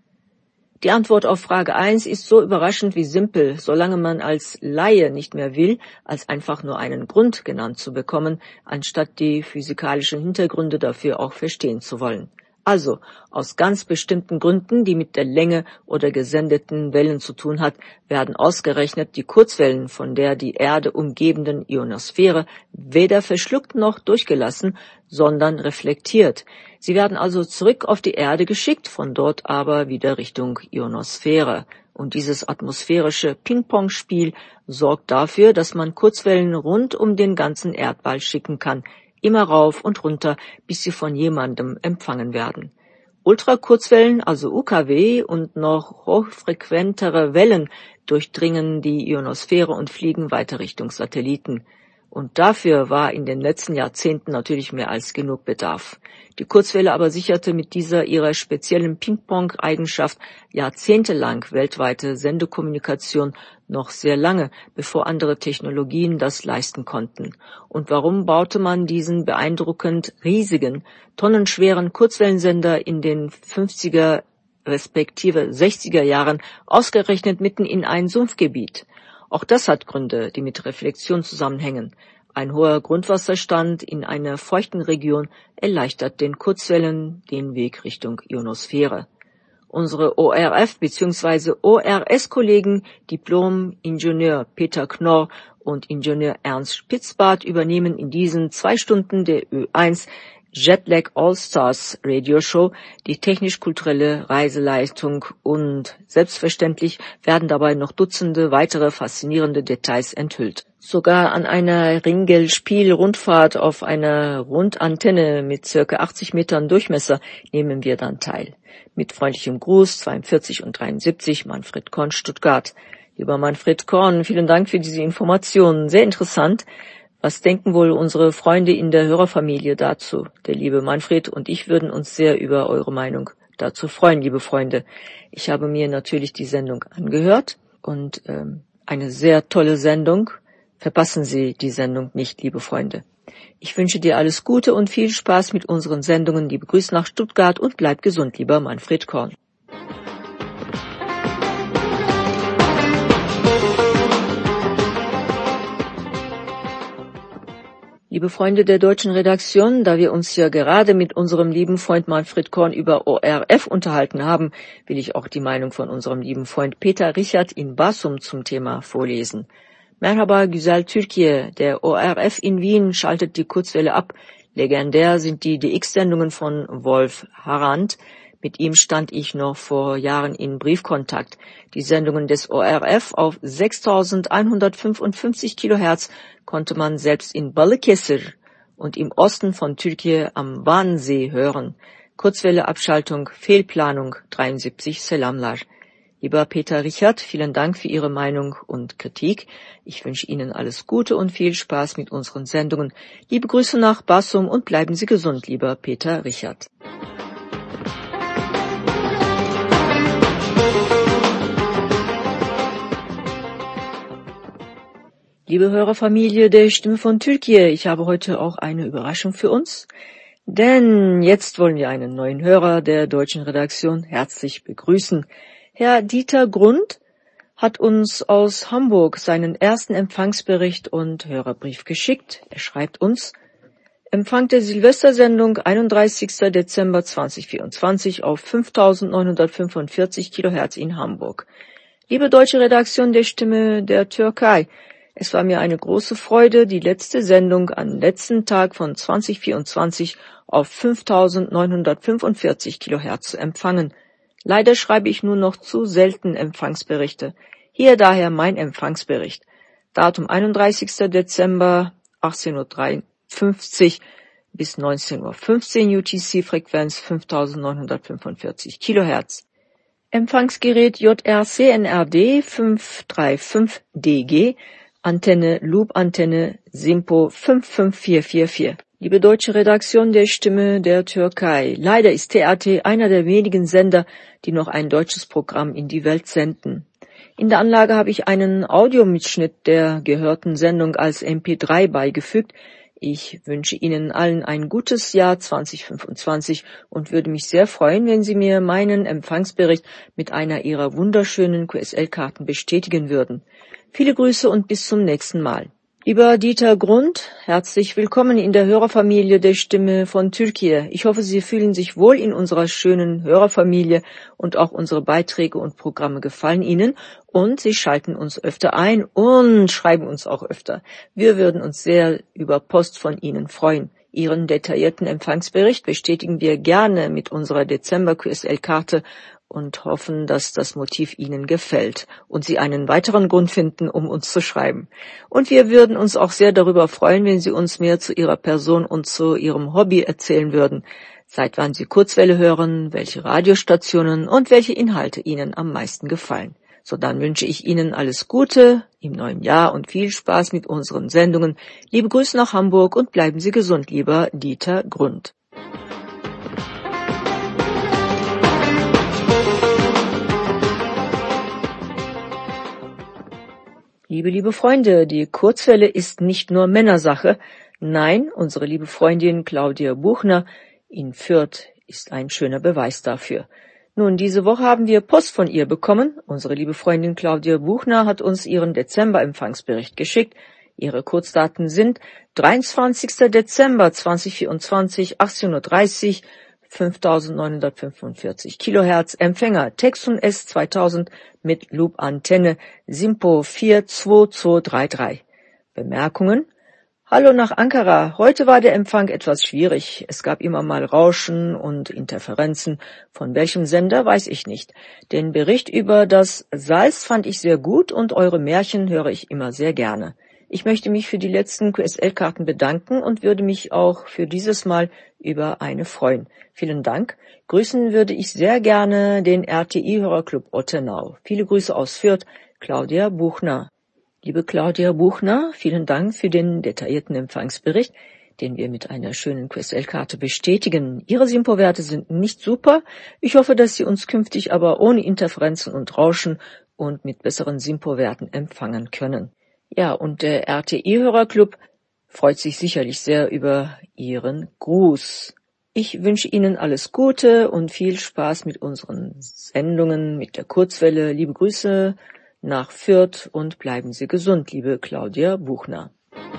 Die Antwort auf Frage eins ist so überraschend wie simpel, solange man als Laie nicht mehr will, als einfach nur einen Grund genannt zu bekommen, anstatt die physikalischen Hintergründe dafür auch verstehen zu wollen. Also, aus ganz bestimmten Gründen, die mit der Länge oder gesendeten Wellen zu tun hat, werden ausgerechnet die Kurzwellen von der die Erde umgebenden Ionosphäre weder verschluckt noch durchgelassen, sondern reflektiert. Sie werden also zurück auf die Erde geschickt, von dort aber wieder Richtung Ionosphäre. Und dieses atmosphärische Ping-Pong-Spiel sorgt dafür, dass man Kurzwellen rund um den ganzen Erdball schicken kann, immer rauf und runter, bis sie von jemandem empfangen werden. Ultrakurzwellen, also U K W, und noch hochfrequentere Wellen durchdringen die Ionosphäre und fliegen weiter Richtung Satelliten. Und dafür war in den letzten Jahrzehnten natürlich mehr als genug Bedarf. Die Kurzwelle aber sicherte mit dieser ihrer speziellen Ping-Pong-Eigenschaft jahrzehntelang weltweite Sendekommunikation noch sehr lange, bevor andere Technologien das leisten konnten. Und warum baute man diesen beeindruckend riesigen, tonnenschweren Kurzwellensender in den fünfziger respektive sechziger Jahren ausgerechnet mitten in ein Sumpfgebiet? Auch das hat Gründe, die mit Reflexion zusammenhängen. Ein hoher Grundwasserstand in einer feuchten Region erleichtert den Kurzwellen den Weg Richtung Ionosphäre. Unsere O R F bzw. O R S-Kollegen, Diplom-Ingenieur Peter Knorr und Ingenieur Ernst Spitzbart, übernehmen in diesen zwei Stunden der Ö eins Jetlag All-Stars Radioshow die technisch-kulturelle Reiseleitung und selbstverständlich werden dabei noch Dutzende weitere faszinierende Details enthüllt. Sogar an einer Ringelspiel-Rundfahrt auf einer Rundantenne mit circa achtzig Metern Durchmesser nehmen wir dann teil. Mit freundlichem Gruß zweiundvierzig und dreiundsiebzig, Manfred Korn, Stuttgart. Lieber Manfred Korn, vielen Dank für diese Informationen. Sehr interessant. Was denken wohl unsere Freunde in der Hörerfamilie dazu? Der liebe Manfred und ich würden uns sehr über eure Meinung dazu freuen, liebe Freunde. Ich habe mir natürlich die Sendung angehört und ähm, eine sehr tolle Sendung. Verpassen Sie die Sendung nicht, liebe Freunde. Ich wünsche dir alles Gute und viel Spaß mit unseren Sendungen. Liebe Grüße nach Stuttgart und bleib gesund, lieber Manfred Korn. Liebe Freunde der deutschen Redaktion, da wir uns ja gerade mit unserem lieben Freund Manfred Korn über O R F unterhalten haben, will ich auch die Meinung von unserem lieben Freund Peter Richard in Basum zum Thema vorlesen. Merhaba Güzel Türkiye, der O R F in Wien schaltet die Kurzwelle ab. Legendär sind die D X-Sendungen von Wolf Harand. Mit ihm stand ich noch vor Jahren in Briefkontakt. Die Sendungen des O R F auf sechstausendeinhundertfünfundfünfzig Kilohertz konnte man selbst in Balıkesir und im Osten von Türkei am Wannsee hören. Kurzwelleabschaltung, Fehlplanung, dreiundsiebzig Selamlar. Lieber Peter Richard, vielen Dank für Ihre Meinung und Kritik. Ich wünsche Ihnen alles Gute und viel Spaß mit unseren Sendungen. Liebe Grüße nach Basum und bleiben Sie gesund, lieber Peter Richard. Liebe Hörerfamilie der Stimme von Türkei, ich habe heute auch eine Überraschung für uns, denn jetzt wollen wir einen neuen Hörer der deutschen Redaktion herzlich begrüßen. Herr Dieter Grund hat uns aus Hamburg seinen ersten Empfangsbericht und Hörerbrief geschickt. Er schreibt uns: Empfang der Silvestersendung einunddreißigster Dezember zweitausendvierundzwanzig auf fünftausendneunhundertfünfundvierzig Kilohertz in Hamburg. Liebe deutsche Redaktion der Stimme der Türkei, es war mir eine große Freude, die letzte Sendung am letzten Tag von zweitausendvierundzwanzig auf fünftausendneunhundertfünfundvierzig Kilohertz zu empfangen. Leider schreibe ich nur noch zu selten Empfangsberichte. Hier daher mein Empfangsbericht. Datum einunddreißigster Dezember achtzehn Uhr dreiundfünfzig bis neunzehn Uhr fünfzehn U T C, Frequenz fünftausendneunhundertfünfundvierzig Kilohertz. Empfangsgerät J R C N R D fünfhundertfünfunddreißig D G, Antenne Loop-Antenne Simpo fünf fünf vier vier vier. Liebe deutsche Redaktion der Stimme der Türkei, leider ist T R T einer der wenigen Sender, die noch ein deutsches Programm in die Welt senden. In der Anlage habe ich einen Audiomitschnitt der gehörten Sendung als M P drei beigefügt. Ich wünsche Ihnen allen ein gutes Jahr zwanzig fünfundzwanzig und würde mich sehr freuen, wenn Sie mir meinen Empfangsbericht mit einer Ihrer wunderschönen Q S L-Karten bestätigen würden. Viele Grüße und bis zum nächsten Mal. Lieber Dieter Grund, herzlich willkommen in der Hörerfamilie der Stimme von Türkei. Ich hoffe, Sie fühlen sich wohl in unserer schönen Hörerfamilie und auch unsere Beiträge und Programme gefallen Ihnen und Sie schalten uns öfter ein und schreiben uns auch öfter. Wir würden uns sehr über Post von Ihnen freuen. Ihren detaillierten Empfangsbericht bestätigen wir gerne mit unserer Dezember-Q S L-Karte und hoffen, dass das Motiv Ihnen gefällt und Sie einen weiteren Grund finden, um uns zu schreiben. Und wir würden uns auch sehr darüber freuen, wenn Sie uns mehr zu Ihrer Person und zu Ihrem Hobby erzählen würden. Seit wann Sie Kurzwelle hören, welche Radiostationen und welche Inhalte Ihnen am meisten gefallen. So, dann wünsche ich Ihnen alles Gute im neuen Jahr und viel Spaß mit unseren Sendungen. Liebe Grüße nach Hamburg und bleiben Sie gesund, lieber Dieter Grund. Liebe, liebe Freunde, die Kurzwelle ist nicht nur Männersache. Nein, unsere liebe Freundin Claudia Buchner in Fürth ist ein schöner Beweis dafür. Nun, diese Woche haben wir Post von ihr bekommen. Unsere liebe Freundin Claudia Buchner hat uns ihren Dezember-Empfangsbericht geschickt. Ihre Kurzdaten sind dreiundzwanzigster Dezember zweitausendvierundzwanzig, achtzehn Uhr dreißig, fünftausendneunhundertfünfundvierzig Kilohertz, Empfänger Texun S zweitausend mit Loop-Antenne, Simpo vier zwei zwei drei drei. Bemerkungen: Hallo nach Ankara, heute war der Empfang etwas schwierig. Es gab immer mal Rauschen und Interferenzen. Von welchem Sender, weiß ich nicht. Den Bericht über das Salz fand ich sehr gut und eure Märchen höre ich immer sehr gerne. Ich möchte mich für die letzten Q S L-Karten bedanken und würde mich auch für dieses Mal über eine freuen. Vielen Dank. Grüßen würde ich sehr gerne den R T I-Hörerclub Ottenau. Viele Grüße aus Fürth, Claudia Buchner. Liebe Claudia Buchner, vielen Dank für den detaillierten Empfangsbericht, den wir mit einer schönen Q S L-Karte bestätigen. Ihre Simpo-Werte sind nicht super. Ich hoffe, dass Sie uns künftig aber ohne Interferenzen und Rauschen und mit besseren Simpo-Werten empfangen können. Ja, und der R T I-Hörerclub freut sich sicherlich sehr über Ihren Gruß. Ich wünsche Ihnen alles Gute und viel Spaß mit unseren Sendungen, mit der Kurzwelle. Liebe Grüße nach Fürth und bleiben Sie gesund, liebe Claudia Buchner.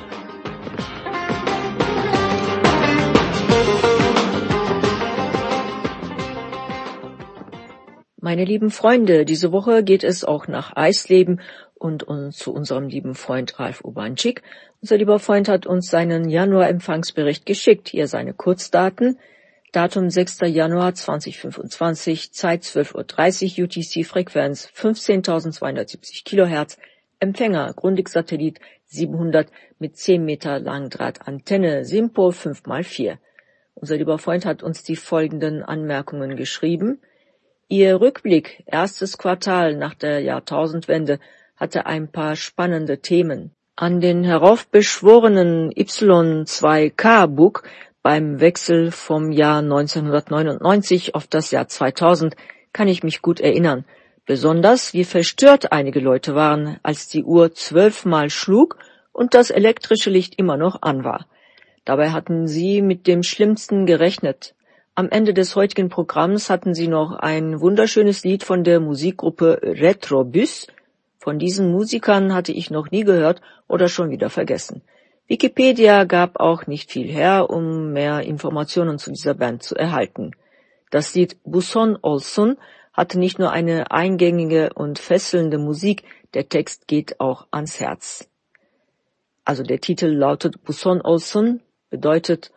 Meine lieben Freunde, diese Woche geht es auch nach Eisleben und, und zu unserem lieben Freund Ralf Urbanczyk. Unser lieber Freund hat uns seinen Januar-Empfangsbericht geschickt. Hier seine Kurzdaten. Datum sechster Januar zweitausendfünfundzwanzig, Zeit zwölf Uhr dreißig U T C, Frequenz fünfzehntausendzweihundertsiebzig Kilohertz, Empfänger Grundig-Satellit siebenhundert mit zehn Meter Langdrahtantenne, Simpo fünf mal vier. Unser lieber Freund hat uns die folgenden Anmerkungen geschrieben. Ihr Rückblick, erstes Quartal nach der Jahrtausendwende, hatte ein paar spannende Themen. An den heraufbeschworenen Y zwei K-Bug beim Wechsel vom Jahr neunzehnhundertneunundneunzig auf das Jahr zweitausend kann ich mich gut erinnern. Besonders, wie verstört einige Leute waren, als die Uhr zwölfmal schlug und das elektrische Licht immer noch an war. Dabei hatten sie mit dem Schlimmsten gerechnet. Am Ende des heutigen Programms hatten sie noch ein wunderschönes Lied von der Musikgruppe Retrobus. Von diesen Musikern hatte ich noch nie gehört oder schon wieder vergessen. Wikipedia gab auch nicht viel her, um mehr Informationen zu dieser Band zu erhalten. Das Lied Buson Olsun hatte nicht nur eine eingängige und fesselnde Musik, der Text geht auch ans Herz. Also der Titel lautet Buson Olsun, bedeutet,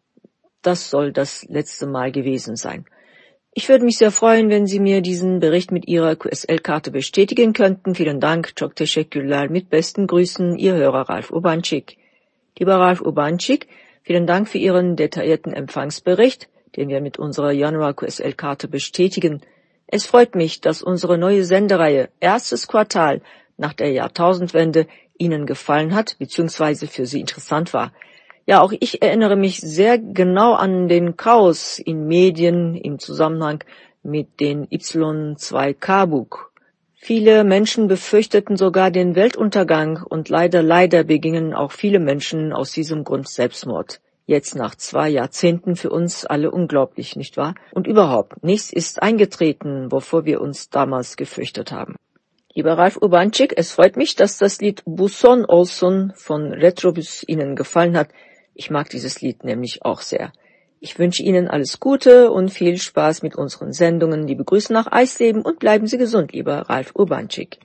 das soll das letzte Mal gewesen sein. Ich würde mich sehr freuen, wenn Sie mir diesen Bericht mit Ihrer Q S L-Karte bestätigen könnten. Vielen Dank, çok teşekkürler, mit besten Grüßen, Ihr Hörer Ralf Urbanczyk. Lieber Ralf Urbanczyk, vielen Dank für Ihren detaillierten Empfangsbericht, den wir mit unserer Januar-Q S L-Karte bestätigen. Es freut mich, dass unsere neue Sendereihe erstes Quartal nach der Jahrtausendwende Ihnen gefallen hat bzw. für Sie interessant war. Ja, auch ich erinnere mich sehr genau an den Chaos in Medien im Zusammenhang mit den Y zwei K-Bug. Viele Menschen befürchteten sogar den Weltuntergang und leider, leider begingen auch viele Menschen aus diesem Grund Selbstmord. Jetzt nach zwei Jahrzehnten für uns alle unglaublich, nicht wahr? Und überhaupt, nichts ist eingetreten, wovor wir uns damals gefürchtet haben. Lieber Ralf Urbanczyk, es freut mich, dass das Lied Buson Olsun von Retrobus Ihnen gefallen hat. Ich mag dieses Lied nämlich auch sehr. Ich wünsche Ihnen alles Gute und viel Spaß mit unseren Sendungen. Liebe Grüße nach Eisleben und bleiben Sie gesund, lieber Ralf Urbanczyk.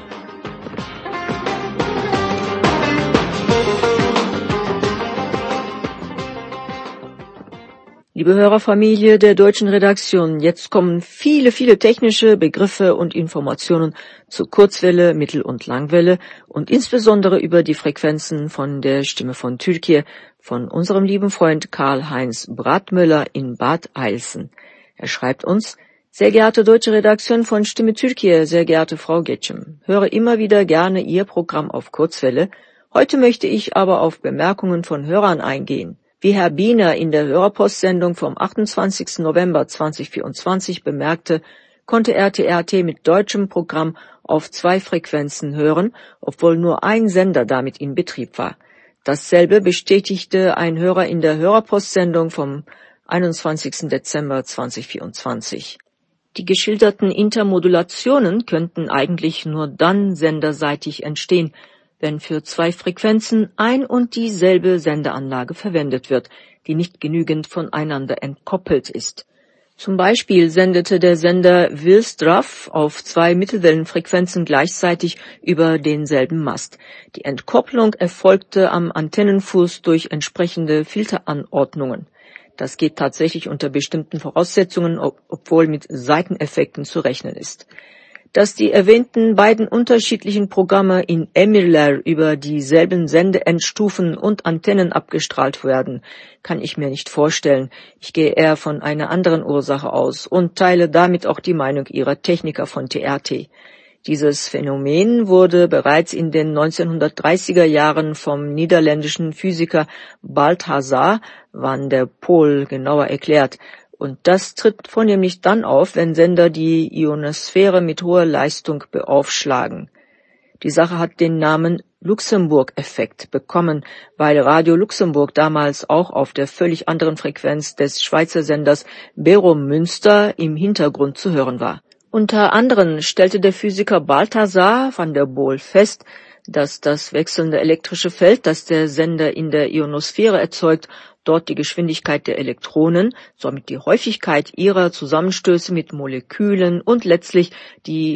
Liebe Hörerfamilie der deutschen Redaktion, jetzt kommen viele, viele technische Begriffe und Informationen zu Kurzwelle, Mittel- und Langwelle und insbesondere über die Frequenzen von der Stimme von Türkei von unserem lieben Freund Karl-Heinz Bratmüller in Bad Eilsen. Er schreibt uns: Sehr geehrte deutsche Redaktion von Stimme Türkei, sehr geehrte Frau Getschem, höre immer wieder gerne Ihr Programm auf Kurzwelle. Heute möchte ich aber auf Bemerkungen von Hörern eingehen. Wie Herr Biener in der Hörerpostsendung vom achtundzwanzigsten November zweitausendvierundzwanzig bemerkte, konnte R T R T mit deutschem Programm auf zwei Frequenzen hören, obwohl nur ein Sender damit in Betrieb war. Dasselbe bestätigte ein Hörer in der Hörerpostsendung vom einundzwanzigsten Dezember zweitausendvierundzwanzig. Die geschilderten Intermodulationen könnten eigentlich nur dann senderseitig entstehen, wenn für zwei Frequenzen ein und dieselbe Sendeanlage verwendet wird, die nicht genügend voneinander entkoppelt ist. Zum Beispiel sendete der Sender Wilstraf auf zwei Mittelwellenfrequenzen gleichzeitig über denselben Mast. Die Entkopplung erfolgte am Antennenfuß durch entsprechende Filteranordnungen. Das geht tatsächlich unter bestimmten Voraussetzungen, ob, obwohl mit Seiteneffekten zu rechnen ist. Dass die erwähnten beiden unterschiedlichen Programme in Emirler über dieselben Sendeendstufen und Antennen abgestrahlt werden, kann ich mir nicht vorstellen. Ich gehe eher von einer anderen Ursache aus und teile damit auch die Meinung ihrer Techniker von T R T. Dieses Phänomen wurde bereits in den neunzehnhundertdreißiger Jahren vom niederländischen Physiker Balthasar van der Pol genauer erklärt. Und das tritt vornehmlich dann auf, wenn Sender die Ionosphäre mit hoher Leistung beaufschlagen. Die Sache hat den Namen Luxemburg-Effekt bekommen, weil Radio Luxemburg damals auch auf der völlig anderen Frequenz des Schweizer Senders Berum Münster im Hintergrund zu hören war. Unter anderem stellte der Physiker Balthasar van der Pol fest, dass das wechselnde elektrische Feld, das der Sender in der Ionosphäre erzeugt, dort die Geschwindigkeit der Elektronen, somit die Häufigkeit ihrer Zusammenstöße mit Molekülen und letztlich die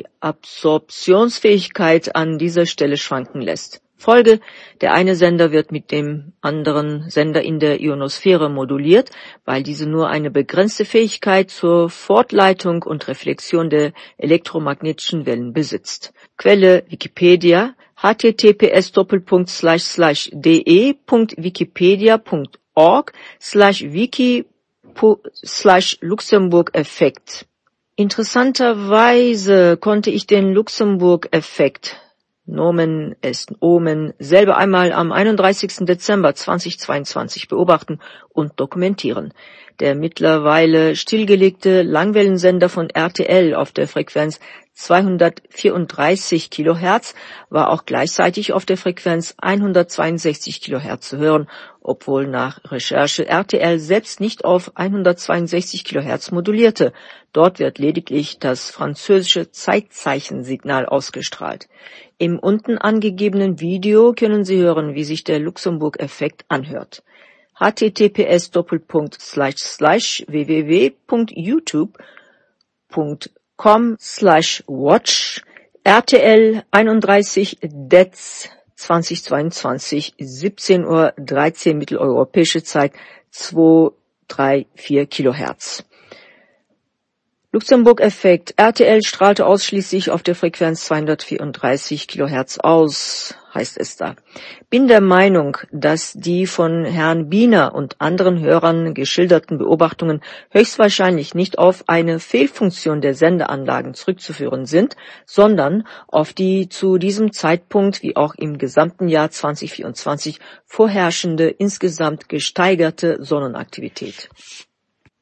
Absorptionsfähigkeit an dieser Stelle schwanken lässt. Folge: Der eine Sender wird mit dem anderen Sender in der Ionosphäre moduliert, weil diese nur eine begrenzte Fähigkeit zur Fortleitung und Reflexion der elektromagnetischen Wellen besitzt. Quelle Wikipedia https doppelpunkt slash slash de punkt wikipedia punkt org slash wiki slash Luxemburg-Effekt. Interessanterweise konnte ich den Luxemburg-Effekt, Nomen est Omen, selber einmal am einunddreißigsten Dezember zweitausendzweiundzwanzig beobachten und dokumentieren. Der mittlerweile stillgelegte Langwellensender von R T L auf der Frequenz zweihundertvierunddreißig Kilohertz war auch gleichzeitig auf der Frequenz hundertzweiundsechzig Kilohertz zu hören, obwohl nach Recherche R T L selbst nicht auf hundertzweiundsechzig Kilohertz modulierte. Dort wird lediglich das französische Zeitzeichensignal ausgestrahlt. Im unten angegebenen Video können Sie hören, wie sich der Luxemburg-Effekt anhört. https doppelpunkt slash slash www punkt youtube punkt com slash watch R T L einunddreißig Dez zweitausendzweiundzwanzig siebzehn Uhr dreizehn mitteleuropäische Zeit zweihundertvierunddreißig Kilohertz. Luxemburg-Effekt. R T L strahlte ausschließlich auf der Frequenz zweihundertvierunddreißig Kilohertz aus, heißt es da. Bin der Meinung, dass die von Herrn Biener und anderen Hörern geschilderten Beobachtungen höchstwahrscheinlich nicht auf eine Fehlfunktion der Sendeanlagen zurückzuführen sind, sondern auf die zu diesem Zeitpunkt wie auch im gesamten Jahr zweitausendvierundzwanzig vorherrschende insgesamt gesteigerte Sonnenaktivität.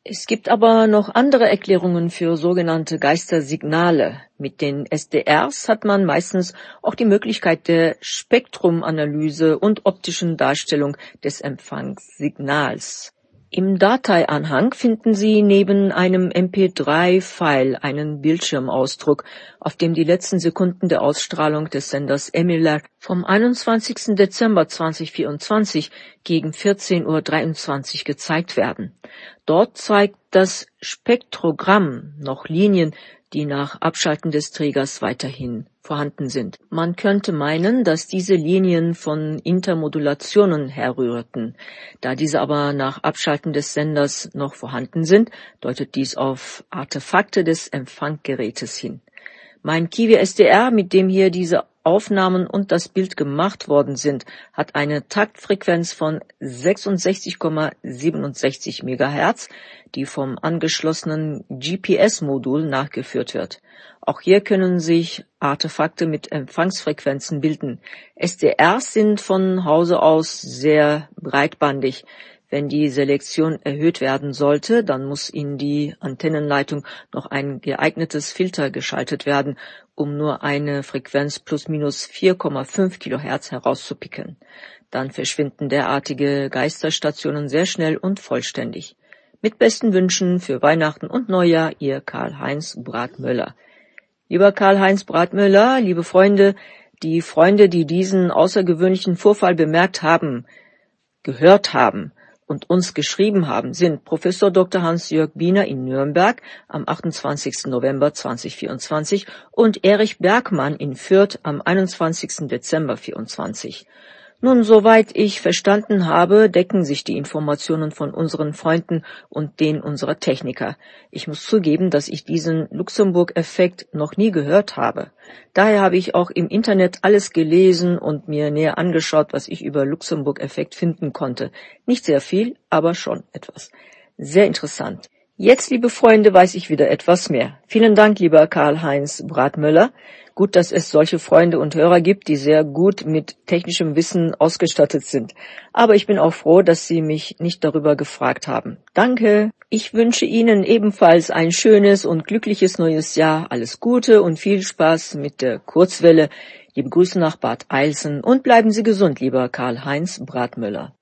Es gibt aber noch andere Erklärungen für sogenannte Geistersignale. Mit den S D Rs hat man meistens auch die Möglichkeit der Spektrumanalyse und optischen Darstellung des Empfangssignals. Im Dateianhang finden Sie neben einem M P drei File einen Bildschirmausdruck, auf dem die letzten Sekunden der Ausstrahlung des Senders Emiler vom einundzwanzigsten Dezember zweitausendvierundzwanzig gegen vierzehn Uhr dreiundzwanzig gezeigt werden. Dort zeigt das Spektrogramm noch Linien, die nach Abschalten des Trägers weiterhin vorhanden sind. Man könnte meinen, dass diese Linien von Intermodulationen herrührten. Da diese aber nach Abschalten des Senders noch vorhanden sind, deutet dies auf Artefakte des Empfanggerätes hin. Mein Kiwi S D R, mit dem hier diese Aufnahmen und das Bild gemacht worden sind, hat eine Taktfrequenz von sechsundsechzig Komma siebenundsechzig Megahertz, die vom angeschlossenen G P S-Modul nachgeführt wird. Auch hier können sich Artefakte mit Empfangsfrequenzen bilden. S D Rs sind von Hause aus sehr breitbandig. Wenn die Selektion erhöht werden sollte, dann muss in die Antennenleitung noch ein geeignetes Filter geschaltet werden, um nur eine Frequenz plus minus vier Komma fünf Kilohertz herauszupicken. Dann verschwinden derartige Geisterstationen sehr schnell und vollständig. Mit besten Wünschen für Weihnachten und Neujahr, Ihr Karl-Heinz Bratmöller. Lieber Karl-Heinz Bratmöller, liebe Freunde, die Freunde, die diesen außergewöhnlichen Vorfall bemerkt haben, gehört haben und uns geschrieben haben, sind Professor Doktor Hans-Jörg Biener in Nürnberg am achtundzwanzigsten November zweitausendvierundzwanzig und Erich Bergmann in Fürth am einundzwanzigsten Dezember zweitausendvierundzwanzig. Nun, soweit ich verstanden habe, decken sich die Informationen von unseren Freunden und den unserer Techniker. Ich muss zugeben, dass ich diesen Luxemburg-Effekt noch nie gehört habe. Daher habe ich auch im Internet alles gelesen und mir näher angeschaut, was ich über Luxemburg-Effekt finden konnte. Nicht sehr viel, aber schon etwas. Sehr interessant. Jetzt, liebe Freunde, weiß ich wieder etwas mehr. Vielen Dank, lieber Karl-Heinz Bratmöller. Gut, dass es solche Freunde und Hörer gibt, die sehr gut mit technischem Wissen ausgestattet sind. Aber ich bin auch froh, dass Sie mich nicht darüber gefragt haben. Danke. Ich wünsche Ihnen ebenfalls ein schönes und glückliches neues Jahr. Alles Gute und viel Spaß mit der Kurzwelle. Liebe Grüße nach Bad Eilsen und bleiben Sie gesund, lieber Karl-Heinz Bratmöller.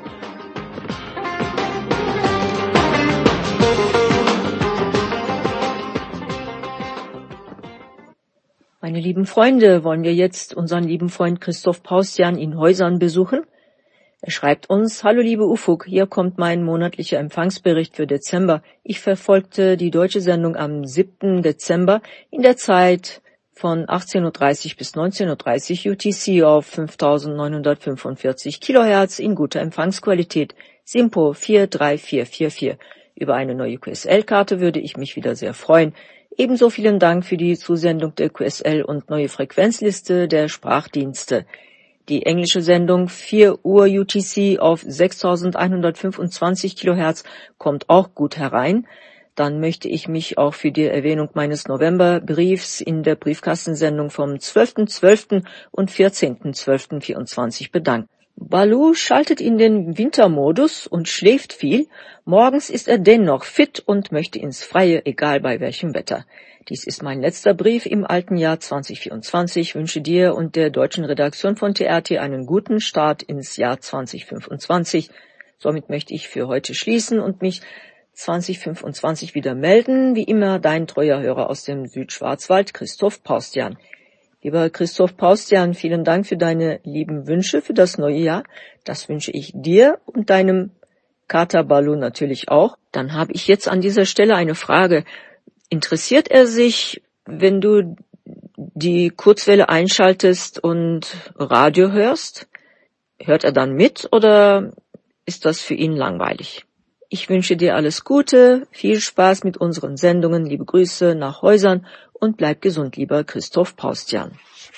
Meine lieben Freunde, wollen wir jetzt unseren lieben Freund Christoph Paustian in Häusern besuchen? Er schreibt uns: Hallo liebe Ufuk, hier kommt mein monatlicher Empfangsbericht für Dezember. Ich verfolgte die deutsche Sendung am siebten Dezember in der Zeit von achtzehn Uhr dreißig bis neunzehn Uhr dreißig U T C auf fünftausendneunhundertfünfundvierzig Kilohertz in guter Empfangsqualität, Simpo vier drei vier vier vier. Über eine neue Q S L-Karte würde ich mich wieder sehr freuen. Ebenso vielen Dank für die Zusendung der Q S L und neue Frequenzliste der Sprachdienste. Die englische Sendung vier Uhr U T C auf sechstausendeinhundertfünfundzwanzig Kilohertz kommt auch gut herein. Dann möchte ich mich auch für die Erwähnung meines Novemberbriefs in der Briefkastensendung vom zwölften zwölften und vierzehnten zwölften vierundzwanzig bedanken. Balu schaltet in den Wintermodus und schläft viel. Morgens ist er dennoch fit und möchte ins Freie, egal bei welchem Wetter. Dies ist mein letzter Brief im alten Jahr zweitausendvierundzwanzig. Ich wünsche dir und der deutschen Redaktion von T R T einen guten Start ins Jahr zweitausendfünfundzwanzig. Somit möchte ich für heute schließen und mich zweitausendfünfundzwanzig wieder melden. Wie immer, dein treuer Hörer aus dem Südschwarzwald, Christoph Paustian. Lieber Christoph Paustian, vielen Dank für deine lieben Wünsche für das neue Jahr. Das wünsche ich dir und deinem Kater Balu natürlich auch. Dann habe ich jetzt an dieser Stelle eine Frage. Interessiert er sich, wenn du die Kurzwelle einschaltest und Radio hörst? Hört er dann mit oder ist das für ihn langweilig? Ich wünsche dir alles Gute, viel Spaß mit unseren Sendungen, liebe Grüße nach Häusern und bleib gesund, lieber Christoph Paustian.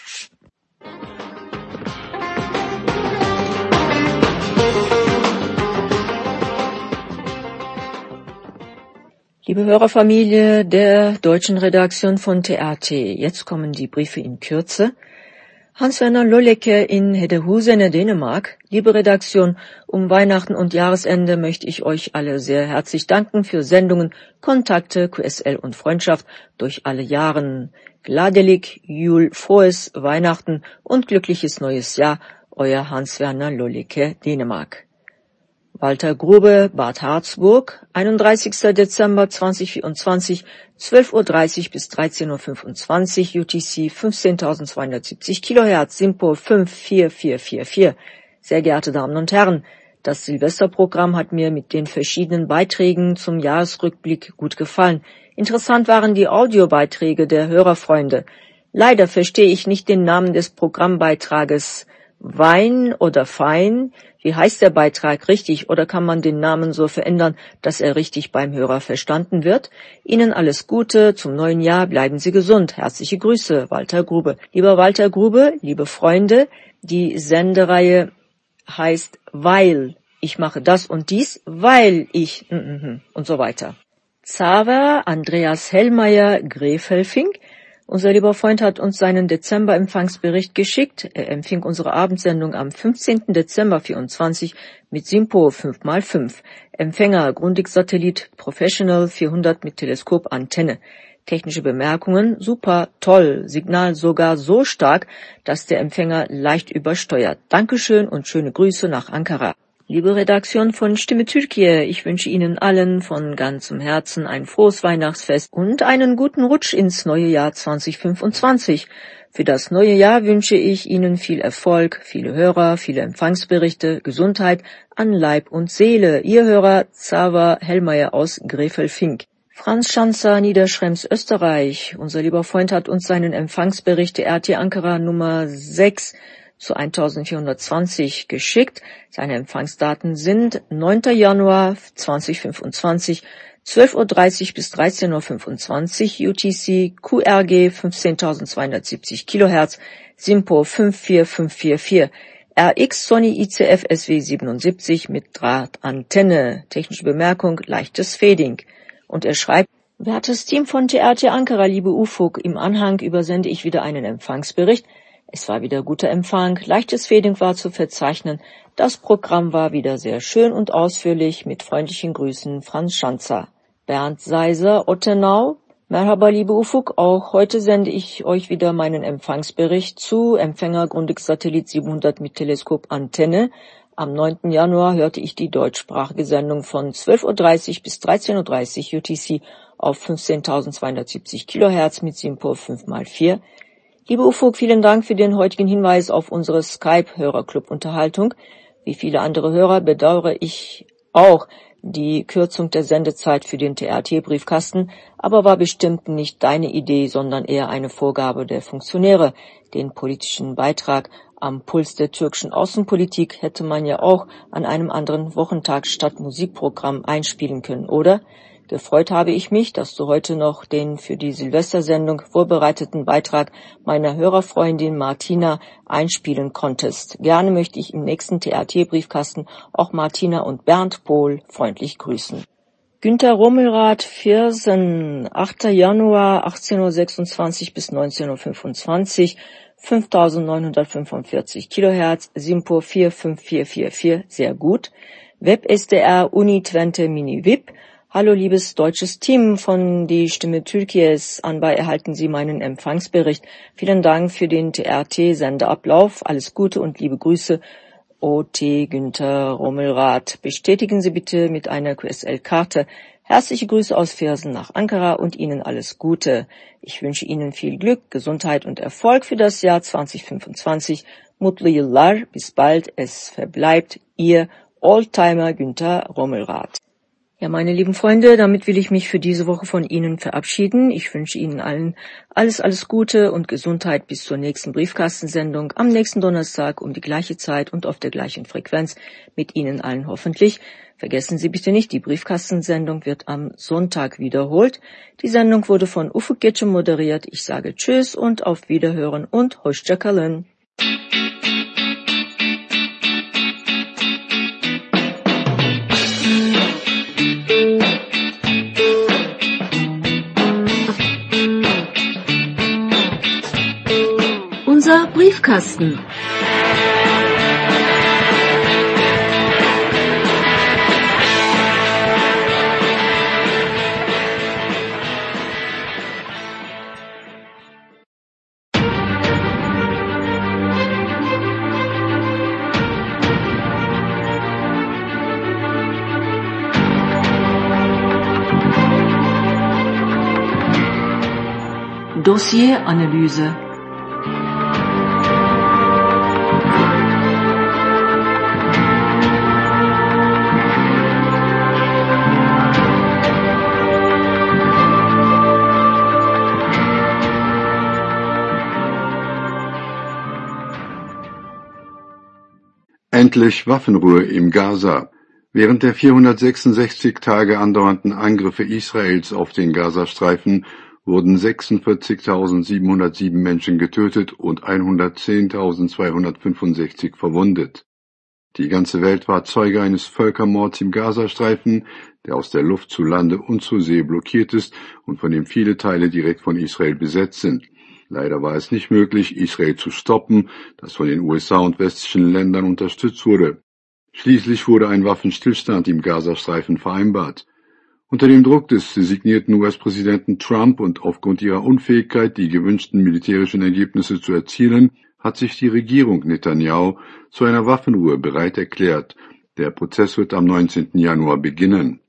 Liebe Hörerfamilie der deutschen Redaktion von T R T, jetzt kommen die Briefe in Kürze. Hans-Werner Lolleke in Hedehusene, Dänemark. Liebe Redaktion, um Weihnachten und Jahresende möchte ich euch alle sehr herzlich danken für Sendungen, Kontakte, Q S L und Freundschaft durch alle Jahren. Gladelig Jul, frohes Weihnachten und glückliches neues Jahr, euer Hans-Werner Lolleke, Dänemark. Walter Grube, Bad Harzburg, einunddreißigster Dezember zweitausendvierundzwanzig, zwölf Uhr dreißig bis dreizehn Uhr fünfundzwanzig, U T C fünfzehntausendzweihundertsiebzig Kilohertz, SINPO fünf vier vier vier vier. Sehr geehrte Damen und Herren, das Silvesterprogramm hat mir mit den verschiedenen Beiträgen zum Jahresrückblick gut gefallen. Interessant waren die Audiobeiträge der Hörerfreunde. Leider verstehe ich nicht den Namen des Programmbeitrages. Wein oder Fein? Wie heißt der Beitrag richtig oder kann man den Namen so verändern, dass er richtig beim Hörer verstanden wird? Ihnen alles Gute zum neuen Jahr, bleiben Sie gesund. Herzliche Grüße, Walter Grube. Lieber Walter Grube, liebe Freunde, die Sendereihe heißt Weil. Ich mache das und dies, weil ich und so weiter. Xaver Andreas Hellmeier Grefelfing. Unser lieber Freund hat uns seinen Dezember-Empfangsbericht geschickt. Er empfing unsere Abendsendung am fünfzehnten Dezember vierundzwanzig mit SINPO fünf mal fünf. Empfänger Grundig-Satellit Professional vierhundert mit Teleskopantenne. Technische Bemerkungen, super, toll, Signal sogar so stark, dass der Empfänger leicht übersteuert. Dankeschön und schöne Grüße nach Ankara. Liebe Redaktion von Stimme Türkiye, ich wünsche Ihnen allen von ganzem Herzen ein frohes Weihnachtsfest und einen guten Rutsch ins neue Jahr zweitausendfünfundzwanzig. Für das neue Jahr wünsche ich Ihnen viel Erfolg, viele Hörer, viele Empfangsberichte, Gesundheit an Leib und Seele. Ihr Hörer Xaver Hellmeier aus Grefelfing. Franz Schanzer, Niederschrems, Österreich. Unser lieber Freund hat uns seinen Empfangsbericht der R T Ankara Nummer sechs zu eintausendvierhundertzwanzig geschickt. Seine Empfangsdaten sind neunter Januar zweitausendfünfundzwanzig, zwölf Uhr dreißig bis dreizehn Uhr fünfundzwanzig, U T C Q R G fünfzehntausendzweihundertsiebzig Kilohertz, SINPO fünf vier fünf vier vier, R X Sony I C F S W siebenundsiebzig mit Drahtantenne. Technische Bemerkung, leichtes Fading. Und er schreibt: Wertes Team von T R T Ankara, liebe Ufuk, im Anhang übersende ich wieder einen Empfangsbericht. Es war wieder guter Empfang, leichtes Fading war zu verzeichnen. Das Programm war wieder sehr schön und ausführlich. Mit freundlichen Grüßen, Franz Schanzer. Bernd Seiser, Ottenau. Merhaba, liebe Ufuk, auch heute sende ich euch wieder meinen Empfangsbericht zu. Empfänger Grundig-Satellit siebenhundert mit Teleskopantenne. Am neunten Januar hörte ich die deutschsprachige Sendung von zwölf Uhr dreißig bis dreizehn Uhr dreißig U T C auf fünfzehntausendzweihundertsiebzig Kilohertz mit SINPO fünf mal vier. Liebe Ufuk, vielen Dank für den heutigen Hinweis auf unsere Skype-Hörerclub-Unterhaltung. Wie viele andere Hörer bedauere ich auch die Kürzung der Sendezeit für den T R T-Briefkasten, aber war bestimmt nicht deine Idee, sondern eher eine Vorgabe der Funktionäre. Den politischen Beitrag am Puls der türkischen Außenpolitik hätte man ja auch an einem anderen Wochentag statt Musikprogramm einspielen können, oder? Gefreut habe ich mich, dass du heute noch den für die Silvestersendung vorbereiteten Beitrag meiner Hörerfreundin Martina einspielen konntest. Gerne möchte ich im nächsten T R T-Briefkasten auch Martina und Bernd Pohl freundlich grüßen. Günter Rommelrath, Viersen, achter Januar achtzehn Uhr sechsundzwanzig bis neunzehn Uhr fünfundzwanzig, fünftausendneunhundertfünfundvierzig Kilohertz, SINPO vier fünf vier vier vier, sehr gut. Web S D R Uni Twente Mini V I P. Hallo liebes deutsches Team von die Stimme Türkies, anbei erhalten Sie meinen Empfangsbericht. Vielen Dank für den T R T-Sendeablauf. Alles Gute und liebe Grüße, O T Günter Rommelrath. Bestätigen Sie bitte mit einer Q S L-Karte. Herzliche Grüße aus Viersen nach Ankara und Ihnen alles Gute. Ich wünsche Ihnen viel Glück, Gesundheit und Erfolg für das Jahr zweitausendfünfundzwanzig. Mutlu yıllar, bis bald, es verbleibt Ihr Oldtimer Günter Rommelrath. Ja, meine lieben Freunde, damit will ich mich für diese Woche von Ihnen verabschieden. Ich wünsche Ihnen allen alles, alles Gute und Gesundheit bis zur nächsten Briefkastensendung am nächsten Donnerstag um die gleiche Zeit und auf der gleichen Frequenz mit Ihnen allen hoffentlich. Vergessen Sie bitte nicht, die Briefkastensendung wird am Sonntag wiederholt. Die Sendung wurde von Ufuk Getche moderiert. Ich sage Tschüss und auf Wiederhören und Hoşça kalın. Unser Briefkasten. Briefkasten. Dossieranalyse. Endlich Waffenruhe im Gaza. Während der vierhundertsechsundsechzig Tage andauernden Angriffe Israels auf den Gazastreifen wurden sechsundvierzigtausendsiebenhundertsieben Menschen getötet und hundertzehntausendzweihundertfünfundsechzig verwundet. Die ganze Welt war Zeuge eines Völkermords im Gazastreifen, der aus der Luft zu Lande und zur See blockiert ist und von dem viele Teile direkt von Israel besetzt sind. Leider war es nicht möglich, Israel zu stoppen, das von den U S A und westlichen Ländern unterstützt wurde. Schließlich wurde ein Waffenstillstand im Gazastreifen vereinbart. Unter dem Druck des designierten U S-Präsidenten Trump und aufgrund ihrer Unfähigkeit, die gewünschten militärischen Ergebnisse zu erzielen, hat sich die Regierung Netanyahu zu einer Waffenruhe bereit erklärt. Der Prozess wird am neunzehnten Januar beginnen.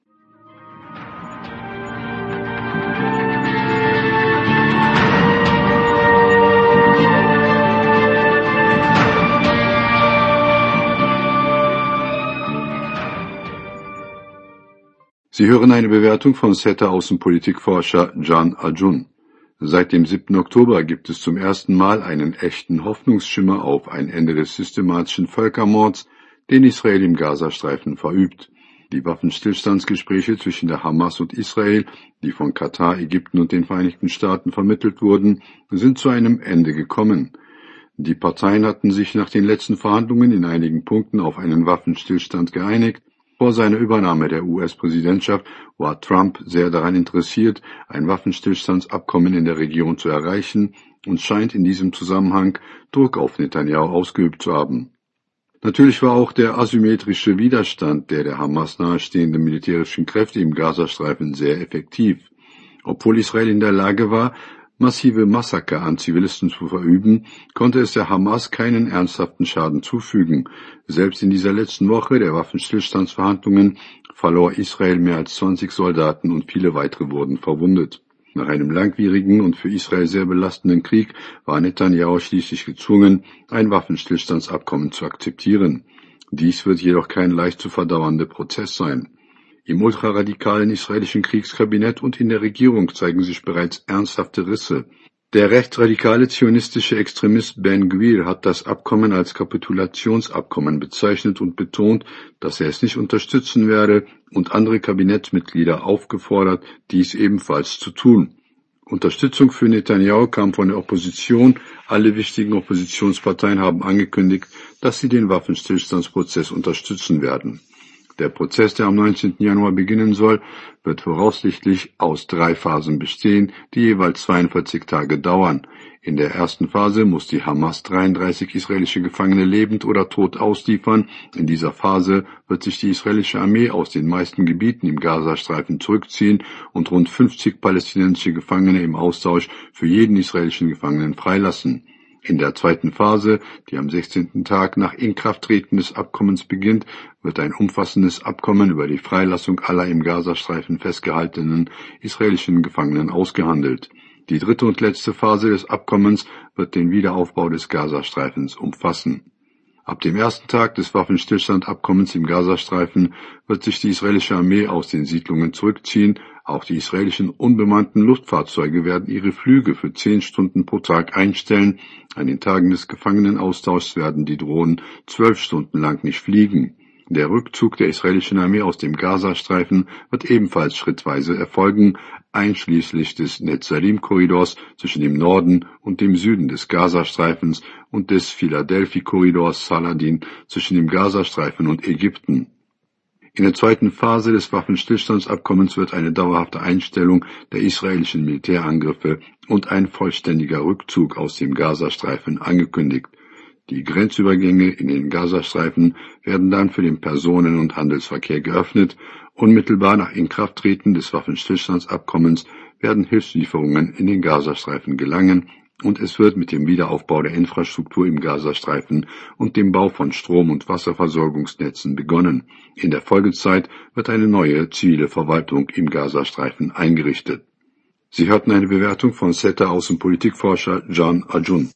Sie hören eine Bewertung von S E T A-Außenpolitikforscher Can Acun. Seit dem siebten Oktober gibt es zum ersten Mal einen echten Hoffnungsschimmer auf ein Ende des systematischen Völkermords, den Israel im Gazastreifen verübt. Die Waffenstillstandsgespräche zwischen der Hamas und Israel, die von Katar, Ägypten und den Vereinigten Staaten vermittelt wurden, sind zu einem Ende gekommen. Die Parteien hatten sich nach den letzten Verhandlungen in einigen Punkten auf einen Waffenstillstand geeinigt. Vor seiner Übernahme der U S-Präsidentschaft war Trump sehr daran interessiert, ein Waffenstillstandsabkommen in der Region zu erreichen und scheint in diesem Zusammenhang Druck auf Netanyahu ausgeübt zu haben. Natürlich war auch der asymmetrische Widerstand der der Hamas nahestehenden militärischen Kräfte im Gazastreifen sehr effektiv. Obwohl Israel in der Lage war, massive Massaker an Zivilisten zu verüben, konnte es der Hamas keinen ernsthaften Schaden zufügen. Selbst in dieser letzten Woche der Waffenstillstandsverhandlungen verlor Israel mehr als zwanzig Soldaten und viele weitere wurden verwundet. Nach einem langwierigen und für Israel sehr belastenden Krieg war Netanyahu schließlich gezwungen, ein Waffenstillstandsabkommen zu akzeptieren. Dies wird jedoch kein leicht zu verdauernder Prozess sein. Im ultraradikalen israelischen Kriegskabinett und in der Regierung zeigen sich bereits ernsthafte Risse. Der rechtsradikale zionistische Extremist Ben Gvir hat das Abkommen als Kapitulationsabkommen bezeichnet und betont, dass er es nicht unterstützen werde und andere Kabinettsmitglieder aufgefordert, dies ebenfalls zu tun. Unterstützung für Netanyahu kam von der Opposition. Alle wichtigen Oppositionsparteien haben angekündigt, dass sie den Waffenstillstandsprozess unterstützen werden. Der Prozess, der am neunzehnten Januar beginnen soll, wird voraussichtlich aus drei Phasen bestehen, die jeweils zweiundvierzig Tage dauern. In der ersten Phase muss die Hamas dreiunddreißig israelische Gefangene lebend oder tot ausliefern. In dieser Phase wird sich die israelische Armee aus den meisten Gebieten im Gazastreifen zurückziehen und rund fünfzig palästinensische Gefangene im Austausch für jeden israelischen Gefangenen freilassen. In der zweiten Phase, die am sechzehnten Tag nach Inkrafttreten des Abkommens beginnt, wird ein umfassendes Abkommen über die Freilassung aller im Gazastreifen festgehaltenen israelischen Gefangenen ausgehandelt. Die dritte und letzte Phase des Abkommens wird den Wiederaufbau des Gazastreifens umfassen. Ab dem ersten Tag des Waffenstillstandabkommens im Gazastreifen wird sich die israelische Armee aus den Siedlungen zurückziehen. Auch die israelischen unbemannten Luftfahrzeuge werden ihre Flüge für zehn Stunden pro Tag einstellen. An den Tagen des Gefangenenaustauschs werden die Drohnen zwölf Stunden lang nicht fliegen. Der Rückzug der israelischen Armee aus dem Gazastreifen wird ebenfalls schrittweise erfolgen, einschließlich des Netzarim-Korridors zwischen dem Norden und dem Süden des Gazastreifens und des Philadelphia-Korridors Saladin zwischen dem Gazastreifen und Ägypten. In der zweiten Phase des Waffenstillstandsabkommens wird eine dauerhafte Einstellung der israelischen Militärangriffe und ein vollständiger Rückzug aus dem Gazastreifen angekündigt. Die Grenzübergänge in den Gazastreifen werden dann für den Personen- und Handelsverkehr geöffnet. Unmittelbar nach Inkrafttreten des Waffenstillstandsabkommens werden Hilfslieferungen in den Gazastreifen gelangen und es wird mit dem Wiederaufbau der Infrastruktur im Gazastreifen und dem Bau von Strom- und Wasserversorgungsnetzen begonnen. In der Folgezeit wird eine neue zivile Verwaltung im Gazastreifen eingerichtet. Sie hörten eine Bewertung von SETA Außenpolitikforscher Can Acun.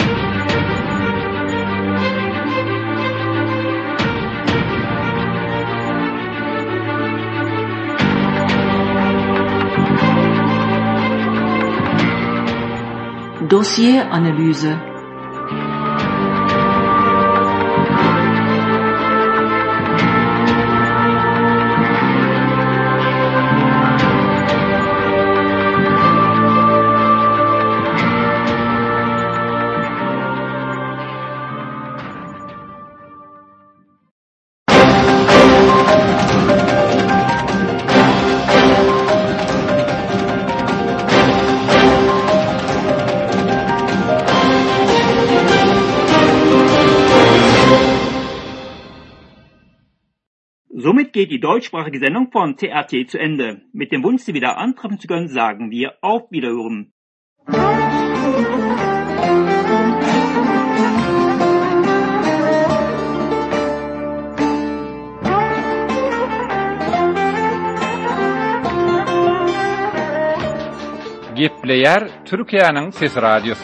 Dossieranalyse. Somit geht die deutschsprachige Sendung von T R T zu Ende. Mit dem Wunsch, Sie wieder antreffen zu können, sagen wir auf Wiederhören. Gepleyer Türkiye'nin Ses Radyosu.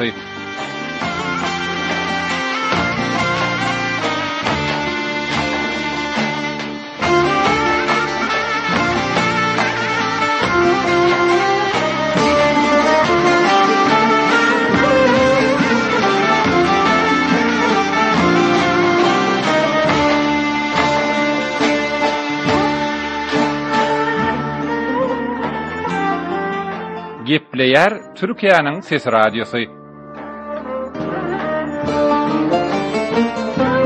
Gepleyer Türkiye'nin Ses Radyosu.